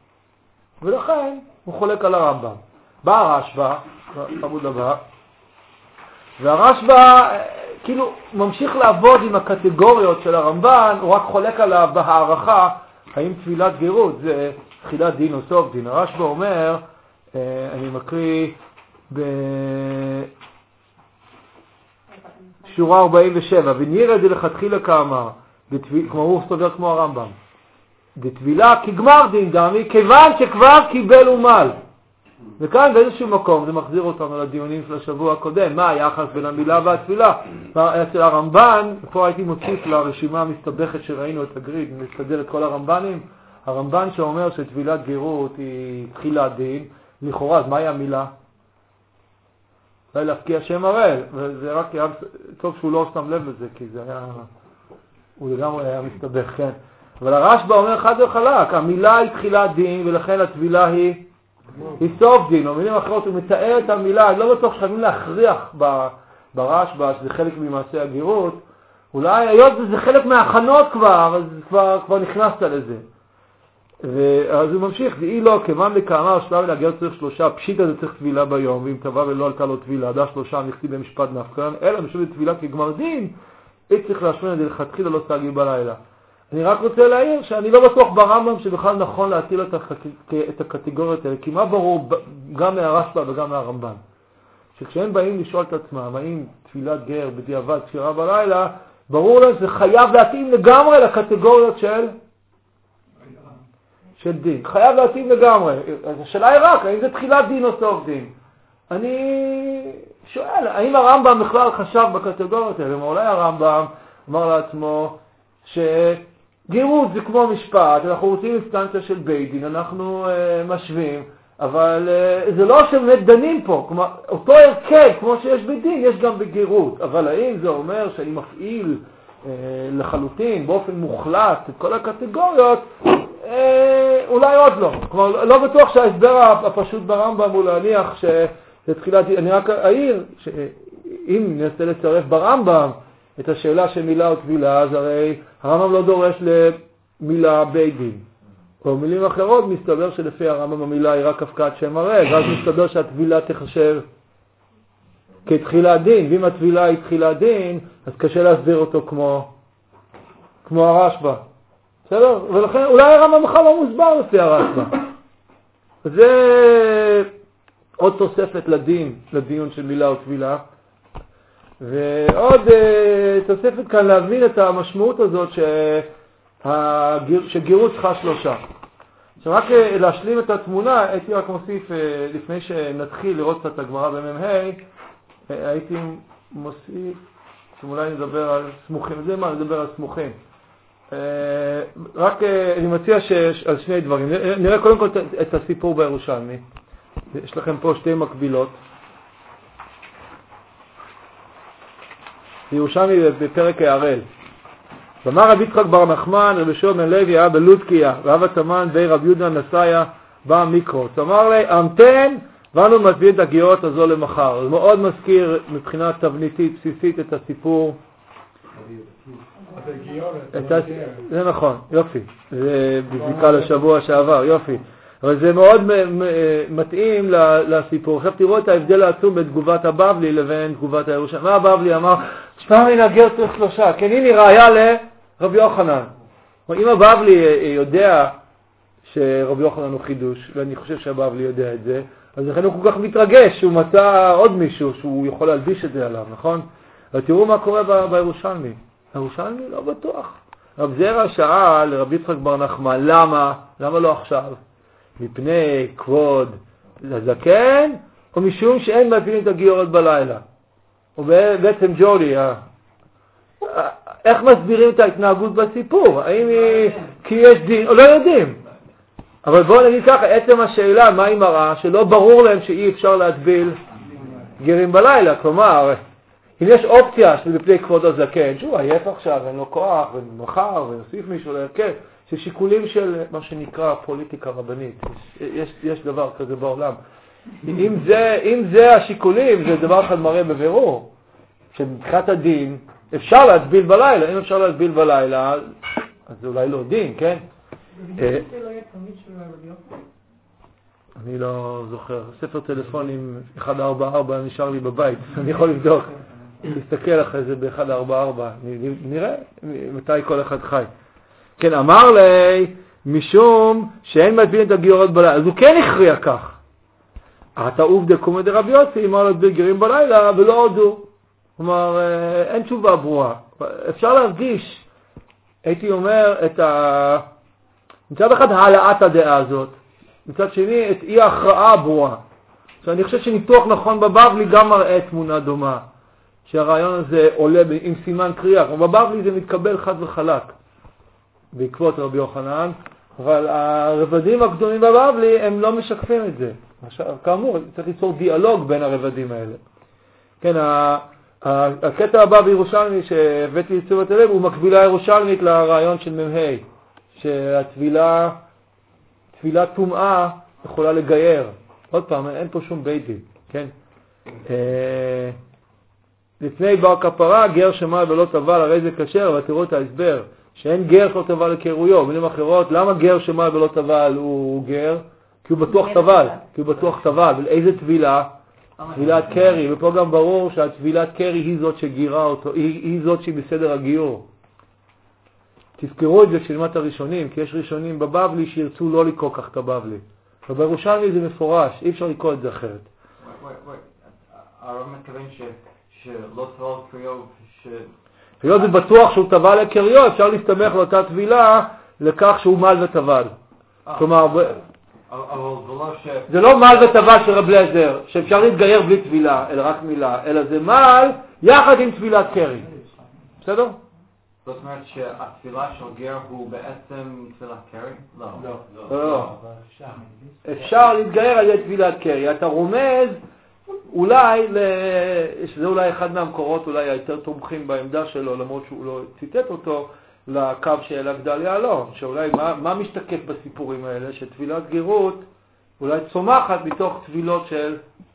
ולכן הוא חולק על הרמב"ם. בא הרשב"א, עמוד הבא, והרשב"א כאילו ממשיך לעבוד עם הקטגוריות של הרמב"ן, הוא רק חולק עליו בהערכה, האם תפילת גרות זה תחילת דין או סוף דין. הרשב"א אומר, אני מקריא בשורה 47, ונראה לכתחילה כאמר, כמו הוא סובר כמו הרמב"ם, בתבילה כגמר דין דמי, כיוון שכבר קיבל ומל. וכאן באיזשהו מקום זה מחזיר אותנו לדיונים של השבוע הקודם, מה היחס בין המילה והתפילה. אצל הרמב"ן, פה הייתי מוסיף לרשימה המסתבכת שראינו את הגריד, נסתדר את כל הרמב"נים, הרמב"ן שאומר שתפילת גרות היא תחילת דין, לכאורה, אז מהי המילה? אולי להפקיע שם הראל, וזה רק היה טוב שהוא לא שם לב לזה, כי זה היה, הוא לגמרי היה מסתבך, כן. אבל הרשב"א אומר חד וחלק, המילה היא תחילת דין, ולכן התפילה היא סוף דין, או מילים אחרות, הוא מתאר את המילה, אני לא בטוח שחייבים להכריח ברשב"א, שזה חלק ממעשה הגירות, אולי היות זה חלק מההכנות כבר, אז כבר נכנסת לזה. ואז הוא ממשיך, ואי לא, כמם לכאמר, שלב ולהגר צריך 3, פשיטה זה צריך תבילה ביום, ואם טבע ולא עלתה לו תבילה, עדה 3 נכתיב במשפט נפקן, אלא משום תבילה כגמר דין, צריך להשמין את זה לכתחילה לא סגי בלילה. אני רק רוצה להעיר שאני לא בטוח ברמב"ם שבכלל נכון להטיל את הקטגוריות האלה, כי מה ברור גם מהרשב"א וגם מהרמב"ן? שכשהם באים לשאול את עצמם, האם תפילת גר בדיעבד שירה בלילה, ברור להם שזה חייב להתאים לגמרי לקטגוריות של דין. חייב להתאים לגמרי. השאלה היא רק, האם זה תחילת דין או סוף דין? אני שואל, האם הרמב"ם בכלל חשב בקטגוריות האלה? אולי הרמב"ם אמר לעצמו שגירות זה כמו משפט, אנחנו רוצים אינסטנציה של בית דין, אנחנו משווים, אבל זה לא שבאמת דנים פה, כלומר, אותו הרכב כמו שיש בדין, יש גם בגירות, אבל האם זה אומר שאני מפעיל לחלוטין, באופן מוחלט, את כל הקטגוריות, אולי עוד לא. כלומר, לא בטוח שההסבר הפשוט ברמב"ם הוא להניח שתחילת, אני רק אעיר, שאם ננסה לצרף ברמב"ם את השאלה של מילה או טבילה, אז הרי הרמב"ם לא דורש למילה בית דין. או מילים אחרות, מסתבר שלפי הרמב"ם המילה היא רק הפקעת שם הרג, אז מסתבר שהטבילה תחשב כתחילת דין, ואם הטבילה היא תחילת דין, אז קשה להסביר אותו כמו הרשב"א. בסדר? ולכן אולי הרמב"ם בכלל לא מוסבר לפי הרשב"א. זה עוד תוספת לדיון של מילה או טבילה. ועוד תוספת כאן להבין את המשמעות הזאת שגירות צריכה 3. עכשיו רק להשלים את התמונה, הייתי רק מוסיף, לפני שנתחיל לראות קצת הגמרא במ"ה, הייתי מוסיף, שאולי נדבר על סמוכים, זה מה, נדבר על סמוכים. רק אני מציע על שני דברים. נראה קודם כל את הסיפור בירושלמי. יש לכם פה שתי מקבילות. בירושלמי בפרק ההראל. ואמר רבי יצחק בר נחמן, רבי שמעון בן לוי היה בלודקיה, ואב התמן בי רבי יהודה נסיה בא מיקרוס. אמר לי, המתן, ואנו מצביעים את הגירות הזו למחר. זה מאוד מזכיר מבחינה תבניתית בסיסית את הסיפור. זה נכון, יופי. זה בזיקה לשבוע שעבר, יופי. אבל זה מאוד מתאים לסיפור. עכשיו תראו את ההבדל העצום בין תגובת הבבלי לבין תגובת הירושלמי. מה הבבלי אמר? שפעם מן הגר צריך 3. כן, הנה ראיה לרבי יוחנן. אם הבבלי יודע שרבי יוחנן הוא חידוש, ואני חושב שהבבלי יודע את זה, אז לכן הוא כל כך מתרגש שהוא מצא עוד מישהו שהוא יכול להלביש את זה עליו, נכון? אבל תראו מה קורה בירושלמי. הירושלמי לא בטוח. רב זרע שאל לרבי יצחק בר נחמן, למה לא עכשיו? מפני כבוד לזקן, או משום שאין מביאים את הגיורות בלילה. ובעצם ג'ולי, איך מסבירים את ההתנהגות בסיפור? האם היא, כי יש דין, או לא יודעים. אבל בואו נגיד ככה, עצם השאלה, מה היא מראה? שלא ברור להם שאי אפשר להטביל גרים בלילה. כלומר, אם יש אופציה שבפני כבוד הזקן, שהוא עייף עכשיו, אין לו כוח, ומחר, ויוסיף מישהו להרכב, ששיקולים של מה שנקרא פוליטיקה רבנית. יש דבר כזה בעולם. אם זה השיקולים, זה דבר אחד מראה בבירור, שמבחינת הדין אפשר להטביל בלילה. אם אפשר להטביל בלילה, אז זה אולי לא דין, כן? אני לא זוכר. ספר טלפונים 144 נשאר לי בבית. אני יכול לבדוק. תסתכל אחרי זה ב-144. נראה מתי כל אחד חי. כן, אמר לי, משום שאין מטבילים את הגיורות בלילה. אז הוא כן הכריע כך. אתה עובדה קומא דרבי יוסי, אמר להטביל גרים בלילה, ולא הודו. כלומר, אין תשובה ברורה. אפשר להרגיש, הייתי אומר, מצד אחד העלאת הדעה הזאת, מצד שני את אי ההכרעה הברורה. אני חושב שניתוח נכון בבבלי גם מראה תמונה דומה, שהרעיון הזה עולה עם סימן קריאה. בבבלי זה מתקבל חד וחלק בעקבות רבי יוחנן, אבל הרבדים הקדומים בבבלי הם לא משקפים את זה. עכשיו, כאמור, צריך ליצור דיאלוג בין הרבדים האלה. כן, הקטע הבא בירושלמי שהבאתי לתשומת הלב הוא מקבילה ירושלמית לרעיון של מ"ה, שהטבילה, תפילת טומאה יכולה לגייר. עוד פעם, אין פה שום בית דין, כן? לפני בר כפרה, גר שמע ולא טבל, הרי זה כשר, אבל תראו את ההסבר, שאין גר שלא טבל לקירויו. במילים אחרות, למה גר שמע ולא טבל הוא גר? כי הוא בטוח טבל. ולאיזה טבילה? טבילת קרי, ופה גם ברור שהטבילת קרי היא זאת שגירה אותו, היא זאת שהיא בסדר הגיור. תזכרו את זה כשנלמד את הראשונים, כי יש ראשונים בבבלי שירצו לא לקרוא כך את הבבלי. ובירושלמי זה מפורש, אי אפשר לקרוא את זה אחרת. הרב מתכוון שלא טבעות קריאות היות זה בטוח שהוא טבל לקריו, אפשר להסתמך לאותה טבילה לכך שהוא מל וטבל. כלומר, זה לא מל וטבל של רב אליעזר, שאפשר להתגייר בלי טבילה, אלא רק מילה, אלא זה מל יחד עם טבילת קרי. בסדר? זאת אומרת שהתפילה של גר הוא בעצם תפילת קרי? לא. אפשר להתגייר על ידי טבילת קרי. אתה רומז אולי, שזה אולי אחד מהמקורות אולי היותר תומכים בעמדה שלו, למרות שהוא לא ציטט אותו, לקו שאלה גדליה לא. שאולי מה משתקף בסיפורים האלה? שטבילת גירות אולי צומחת מתוך טבילות של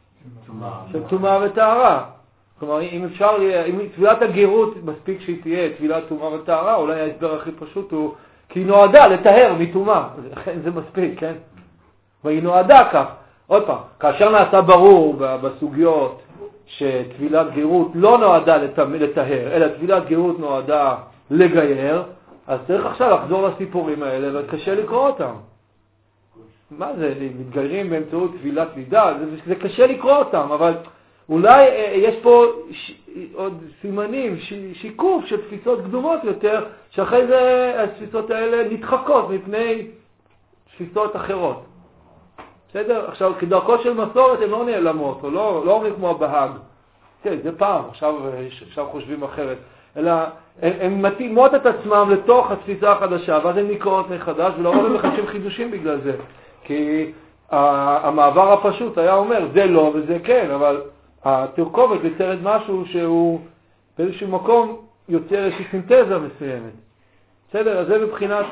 טומאה וטהרה. כלומר, אם טבילת הגירות מספיק שהיא תהיה טבילת טומאה וטהרה, אולי ההסבר הכי פשוט הוא כי היא נועדה לטהר מטומאה. לכן זה מספיק, כן? והיא נועדה כך. עוד פעם, כאשר נעשה ברור בסוגיות שטבילת גירות לא נועדה לטהר, אלא טבילת גירות נועדה לגייר, אז צריך עכשיו לחזור לסיפורים האלה, וקשה לקרוא אותם. מה זה? מתגיירים באמצעות טבילת נידה? זה קשה לקרוא אותם, אבל אולי יש פה עוד סימנים, שיקוף של תפיסות קדומות יותר, שאחרי זה התפיסות האלה נדחקות מפני תפיסות אחרות. בסדר? עכשיו, כדרכו של מסורת הן לא נעלמות, או לא אומרים כמו הבהג. כן, זה פעם, עכשיו חושבים אחרת. אלא הן מתאימות את עצמם לתוך התפיסה החדשה, ואז הן נקראות מחדש, ולא רואים מחדשים חידושים בגלל זה. כי המעבר הפשוט היה אומר, זה לא וזה כן, אבל התרכובת יוצרת משהו שהוא באיזשהו מקום יוצר איזושהי סינתזה מסוימת. בסדר? אז זה מבחינת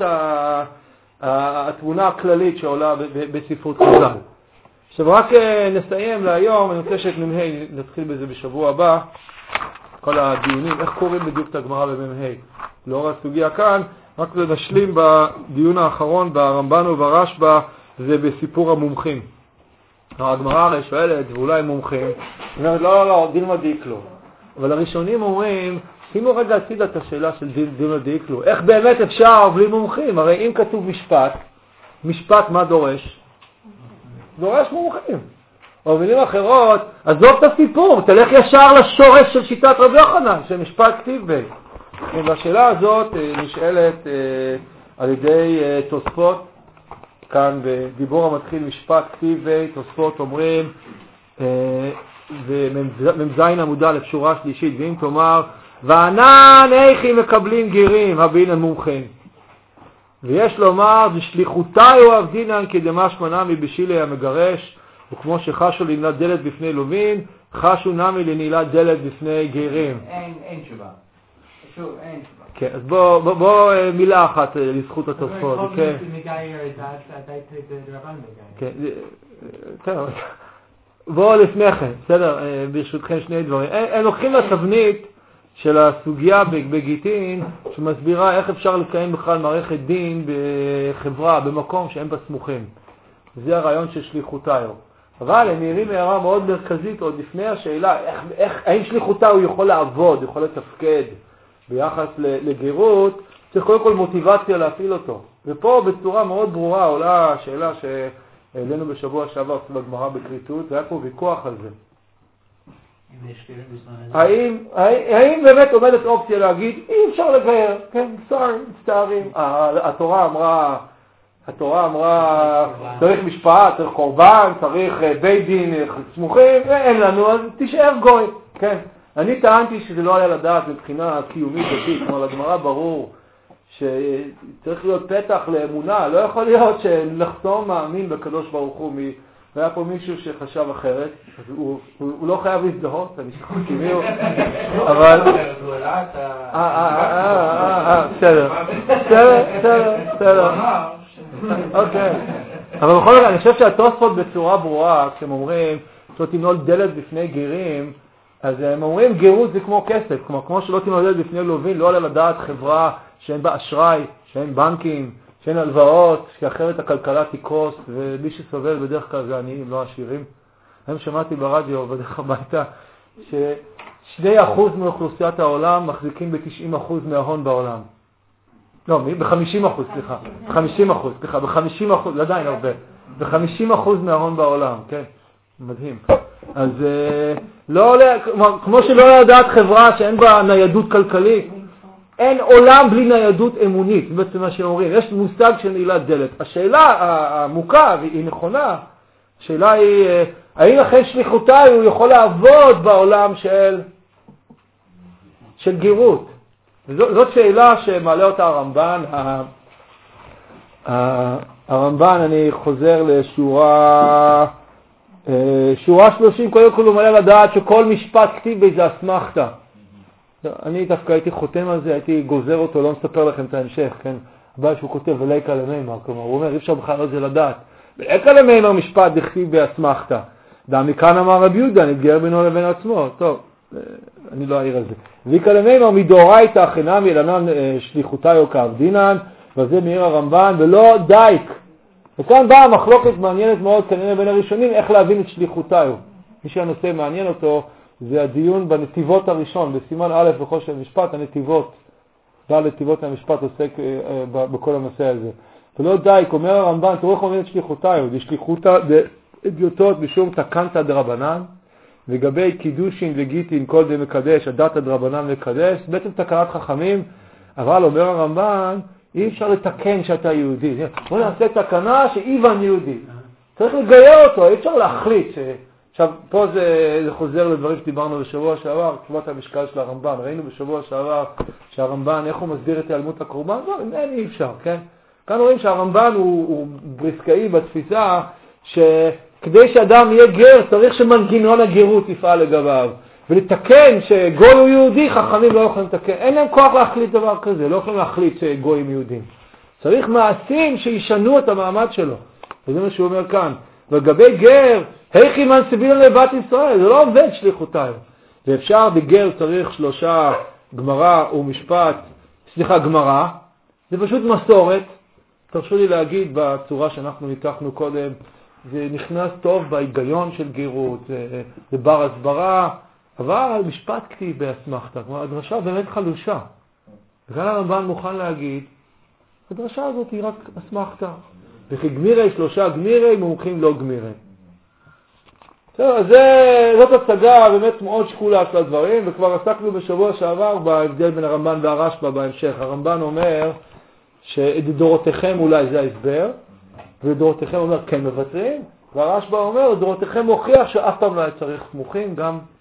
התמונה הכללית שעולה בספרות חז"ל. עכשיו רק נסיים להיום, אני רוצה שנמהי, נתחיל בזה בשבוע הבא, כל הדיונים, איך קוראים בדיוק את הגמרא בממהי. לאור הסוגיה כאן, רק נשלים בדיון האחרון ברמב"ן וברשב"א, זה בסיפור המומחים. הגמרא הרי שואלת, ואולי מומחים, אומרת, לא, דילמה דאיקלו. אבל הראשונים אומרים, שימו רגע הצידה את השאלה של דילמה דאיקלו. איך באמת אפשר בלי מומחים? הרי אם כתוב משפט מה דורש? דורש מומחים. או במילים אחרות, עזוב את הסיפור, תלך ישר לשורש של שיטת רבי יוחנן, שמשפט כתיב בי. והשאלה הזאת נשאלת על ידי תוספות, כאן בדיבור המתחיל משפט כתיב בי, תוספות אומרים, וממזין עמודה לפשורה שלישית, ואם תאמר, וענן איכי מקבלים גירים, הבין המומחים. ויש לומר, בשליחותי הוא עבדינן כדמשמע נמי בשילי המגרש, וכמו שחשו לנעילת דלת בפני לווין, חשו נמי לנעילת דלת בפני גירים. אין תשובה. שוב, אין תשובה. כן, אז בוא מילה אחת לזכות התוספות. כן. בוא לפני כן, בסדר, ברשותכם שני דברים. הם לוקחים לתבנית של הסוגיה בגיטין, שמסבירה איך אפשר לקיים בכלל מערכת דין בחברה, במקום שאין בה סמוכים. זה הרעיון של שליחותיו. אבל הם מעירים הערה מאוד מרכזית עוד לפני השאלה, האם שליחותיו הוא יכול לעבוד, יכול לתפקד ביחס לגירות, צריך קודם כל מוטיבציה להפעיל אותו. ופה בצורה מאוד ברורה עולה השאלה שהעלינו בשבוע שעבר בגמרא בקריטות, והיה פה ויכוח על זה. האם באמת עומדת אופציה להגיד, אי אפשר לגייר, כן, מצטערים. התורה אמרה, צריך משפט, צריך קורבן, צריך בית דין סמוכים, אין לנו, אז תישאר גוי. כן. אני טענתי שזה לא היה לדעת מבחינה קיומית דתית, כמו לגמרא ברור שצריך להיות פתח לאמונה, לא יכול להיות שנחתום מאמין בקדוש ברוך הוא. והיה פה מישהו שחשב אחרת, אז הוא לא חייב להזדהות, אני שכחתי מי הוא, אבל... בסדר. אוקיי. אבל בכל זאת, אני חושב שהתוספות בצורה ברורה, כשהם אומרים, שלא תנעול דלת בפני גירים, אז הם אומרים גירות זה כמו כסף, כמו שלא תנעול דלת בפני לווין, לא עלה לדעת חברה שאין בה אשראי, שאין בנקים, שאין הלוואות, שאחרת הכלכלה תקרוס, ומי שסובל בדרך כלל זה עניים, לא עשירים. היום שמעתי ברדיו בדרך הביתה, ש2% מאוכלוסיית העולם מחזיקים ב90% מההון בעולם. לא, ב-50%, סליחה. ב-50%, עדיין הרבה. ב-50% מההון בעולם, כן? מדהים. אז לא, כמו שלא לדעת חברה שאין בה ניידות כלכלית, אין עולם בלי ניידות אמונית, בעצם מה שאומרים. יש מושג של נעילת דלת. השאלה העמוקה, והיא נכונה, השאלה היא, האם לכן שליחותי הוא יכול לעבוד בעולם של גירות? זאת שאלה שמעלה אותה הרמב"ן. הרמב"ן, אני חוזר לשורה 30, קודם כל הוא מעלה לדעת שכל משפט כתיב באיזה אסמכתה. אני דווקא הייתי חותם על זה, הייתי גוזר אותו, לא מספר לכם את ההמשך, כן? הבא שהוא כותב וליקה למימר, כלומר, הוא אומר, אי אפשר בכלל את זה לדעת. וליקה למימר משפט דכתיב באסמכתה. מכאן אמר רבי יהודה, נתגר בינו לבין עצמו. טוב, אני לא אעיר על זה. וליקה למימר מדאורייתא חינם ילנן שליחותי או כעבדינן, וזה מעיר הרמב"ן, ולא דייק. וכאן באה מחלוקת מעניינת מאוד כנראה בין הראשונים, איך להבין את שליחותי. מי שהנושא מעניין אותו, זה הדיון בנתיבות הראשון, בסימן א' בחושן המשפט, הנתיבות. בעל נתיבות המשפט עוסק בכל הנושא הזה. ולא דייק, אומר הרמב"ן, תראו איך אומרים את שליחותיו, דשליחותא דאדיוטות משום תקנתא דרבנן, לגבי קידושין וגיטין כל דמקדש, הדתא דרבנן מקדש, בעצם תקנת חכמים, אבל אומר הרמב"ן, אי אפשר לתקן שאתה יהודי. בוא נעשה תקנה שאיוון יהודי. צריך לגייר אותו, אי אפשר להחליט עכשיו, פה זה חוזר לדברים שדיברנו בשבוע שעבר, תשובת המשקל של הרמב"ן. ראינו בשבוע שעבר שהרמב"ן, איך הוא מסביר את העלמות הקורבן? לא, אי אפשר, כן? כאן רואים שהרמב"ן הוא בריסקאי בתפיסה שכדי שאדם יהיה גר, צריך שמנגנון הגירות יפעל לגביו. ולתקן שגוי הוא יהודי, חכמים לא יכולים לתקן. אין להם כוח להחליט דבר כזה, לא יכולים להחליט שגויים יהודים. צריך מעשים שישנו את המעמד שלו. וזה מה שהוא אומר כאן. ולגבי גר, היכי מנסיבין לבת ישראל, זה לא עובד שליחותיו. ואפשר בגר צריך 3 גמרא ומשפט, גמרא, זה פשוט מסורת. תרשו לי להגיד בצורה שאנחנו ניתחנו קודם, זה נכנס טוב בהיגיון של גירות, זה בר הסברה, אבל משפט כתיב באסמכתא, כלומר הדרשה באמת חלושה. וכאן הרמב"ן מוכן להגיד, הדרשה הזאת היא רק אסמכתא. וכי גמירי 3 גמירי, מומחים לא גמירי. אז זאת הצגה באמת מאוד שקולה של הדברים, וכבר עסקנו בשבוע שעבר בהבדל בין הרמב"ן והרשב"א בהמשך. הרמב"ן אומר שדורותיכם אולי זה ההסבר, ודורותיכם אומר כן מבטרים, והרשב"א אומר דורותיכם מוכיח שאף פעם לא היה צריך סמוכים,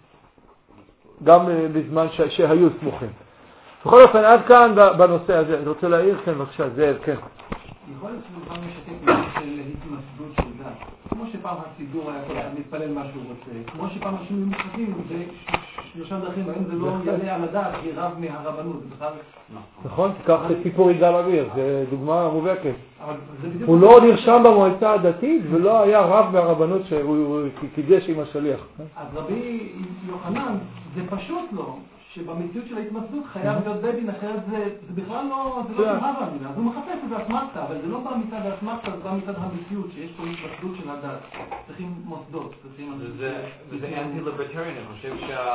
גם בזמן שהיו סמוכים. בכל אופן, עד כאן בנושא הזה. אני רוצה להעיר, כן, בבקשה, זאב, כן. יכול להיות שזה פעם משתף משהו של התמסדות של דת. כמו שפעם הסידור היה כל אחד להתפלל מה שהוא רוצה. כמו שפעם אנשים היו מתחתנים, זה 3 דרכים, היום זה לא יעלה על הדעת, כי רב מהרבנות, זה בכלל... נכון, תיקח את סיפור יגאל עמיר, זה דוגמה מובהקת. הוא לא נרשם במועצה הדתית, ולא היה רב מהרבנות שהוא קידש עם השליח. אז רבי יוחנן, זה פשוט לא. שבמציאות של ההתמסדות חייב להיות בית-דין, אחרת זה בכלל לא תומך במילה. אז הוא מחפש את האסמכתא, אבל זה לא בא מצד האסמכתא, זה בא מצד המציאות, שיש פה התמסדות של הדת. צריכים מוסדות. וזה אנטי-ליברטריאן, אני חושב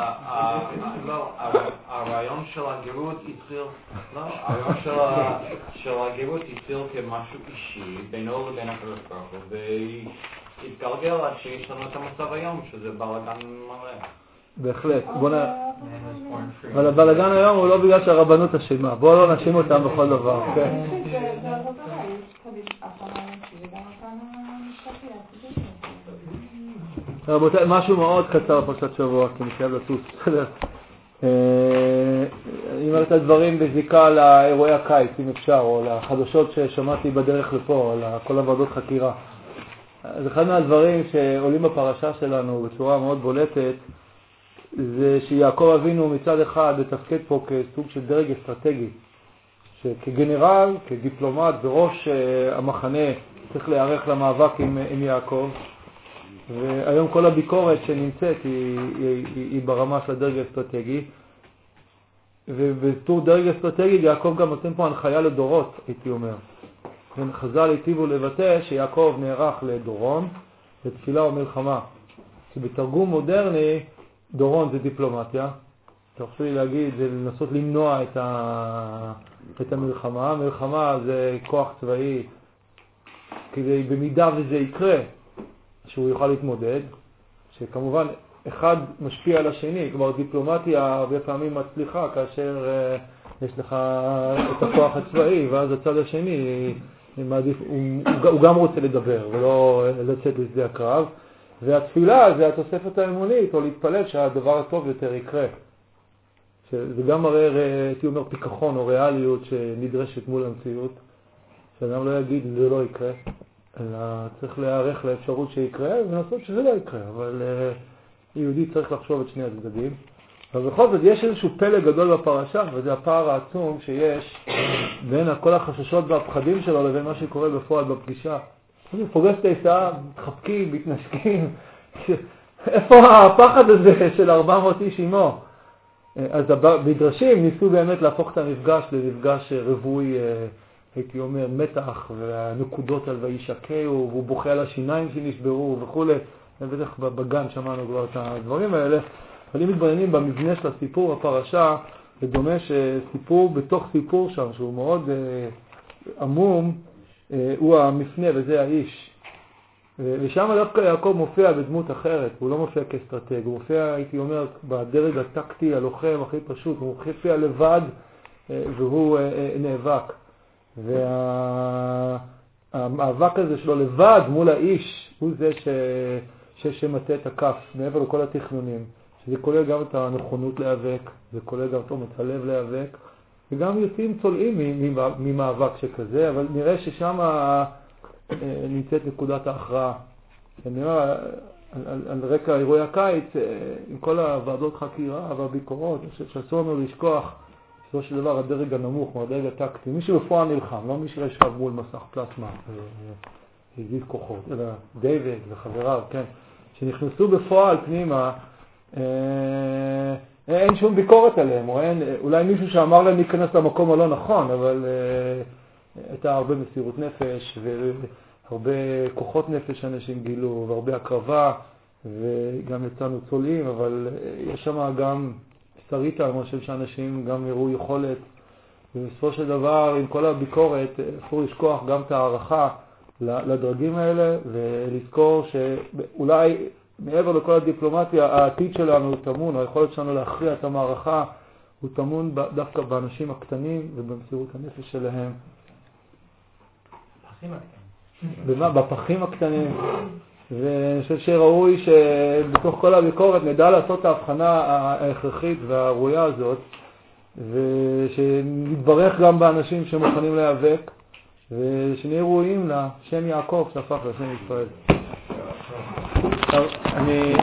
שהרעיון של הגירות התחיל, הרעיון של הגירות התחיל כמשהו אישי, בינו לבין הקדוש ברוך הוא, והתגלגל עד שיש לנו את המצב היום, שזה בלגן מלא. בהחלט. אבל הבלגן היום הוא לא בגלל שהרבנות אשמה. בואו לא נאשים אותם בכל דבר. רבותיי, משהו מאוד קצר פרשת שבוע, כי אני חייב לטוס. אני אומר את הדברים בזיקה לאירועי הקיץ, אם אפשר, או לחדשות ששמעתי בדרך לפה, על כל הוועדות חקירה. אז אחד מהדברים שעולים בפרשה שלנו בצורה מאוד בולטת, זה שיעקב אבינו מצד אחד לתפקד פה כסוג של דרג אסטרטגי, שכגנרל, כדיפלומט בראש המחנה צריך להיערך למאבק עם יעקב, והיום כל הביקורת שנמצאת היא ברמה של הדרג האסטרטגי, ובתור דרג אסטרטגי יעקב גם נותן פה הנחיה לדורות, הייתי אומר. חז"ל היטיבו לבטא שיעקב נערך לדורון, לתפילה ומלחמה, שבתרגום מודרני דורון זה דיפלומטיה. תרשו לי להגיד, זה לנסות למנוע את המלחמה. מלחמה זה כוח צבאי, כדי במידה וזה יקרה, שהוא יוכל להתמודד, שכמובן אחד משפיע על השני, כלומר דיפלומטיה הרבה פעמים מצליחה כאשר יש לך את הכוח הצבאי, ואז הצד השני הוא גם רוצה לדבר ולא לצאת לשדה הקרב, והתפילה זה התוספת האמונית, או להתפלל שהדבר הטוב יותר יקרה. זה גם מראה, הייתי אומר, פיקחון או ריאליות שנדרשת מול המציאות, שאדם לא יגיד זה לא יקרה, אלא צריך להיערך לאפשרות שיקרה ולנסות שזה לא יקרה, אבל יהודי צריך לחשוב את שני הצדדים. אבל בכל זאת יש איזשהו פלא גדול בפרשה, וזה הפער העצום שיש בין כל החששות והפחדים שלו לבין מה שקורה בפועל בפגישה. הוא פוגש את העיסה, מתחבקים, מתנשקים, איפה הפחד הזה של 400 איש עמו? אז במדרשים ניסו באמת להפוך את המפגש למפגש רווי, הייתי אומר, מתח, והנקודות על וישקעו, והוא בוכה על השיניים שנשברו וכו'. בטח בגן שמענו כבר את הדברים האלה. אבל אם מתבוננים במבנה של הסיפור בפרשה, זה דומה שסיפור בתוך סיפור שם, שהוא מאוד עמום, הוא המפנה וזה האיש. ושם דווקא יעקב מופיע בדמות אחרת, הוא לא מופיע כאסטרטג, הוא מופיע, הייתי אומר, בדרג הטקטי, הלוחם הכי פשוט, הוא מופיע לבד והוא נאבק. והמאבק הזה שלו לבד מול האיש, הוא זה שמטה את הכף, מעבר לכל התכנונים. שזה כולל גם את הנכונות להיאבק, זה כולל גם את אומץ הלב להיאבק, וגם יוצאים צולעים ממאבק שכזה, אבל נראה ששם נמצאת נקודת ההכרעה. נראה על רקע אירועי הקיץ, עם כל הוועדות חקירה והביקורות, אני חושב שאסור לנו לשכוח, בסופו של דבר הדרג הנמוך, הדרג הטקטי, מי שבפועל נלחם, לא מי שישב מול מסך פלסמה, הזיז כוחות, אלא דיוויד וחבריו, כן, שנכנסו בפועל פנימה, אין שום ביקורת עליהם, או אין, אולי מישהו שאמר להם להיכנס למקום הלא נכון, אבל הייתה הרבה מסירות נפש והרבה כוחות נפש אנשים גילו, והרבה הקרבה, וגם יצאנו צולעים, אבל יש שם גם שריטה, למשל שאנשים גם יראו יכולת, ובסופו של דבר עם כל הביקורת אסור לשכוח גם את הערכה לדרגים האלה, ולזכור שאולי מעבר לכל הדיפלומטיה, העתיד שלנו טמון, היכולת שלנו להכריע את המערכה, הוא טמון דווקא באנשים הקטנים ובמסירות הנפש שלהם. בפחים הקטנים. ואני חושב שראוי שבתוך כל הביקורת נדע לעשות את ההבחנה ההכרחית והראויה הזאת, ושנתברך גם באנשים שמוכנים להיאבק, ושנהיה ראויים לשם יעקב שהפך לשם ישראל. אני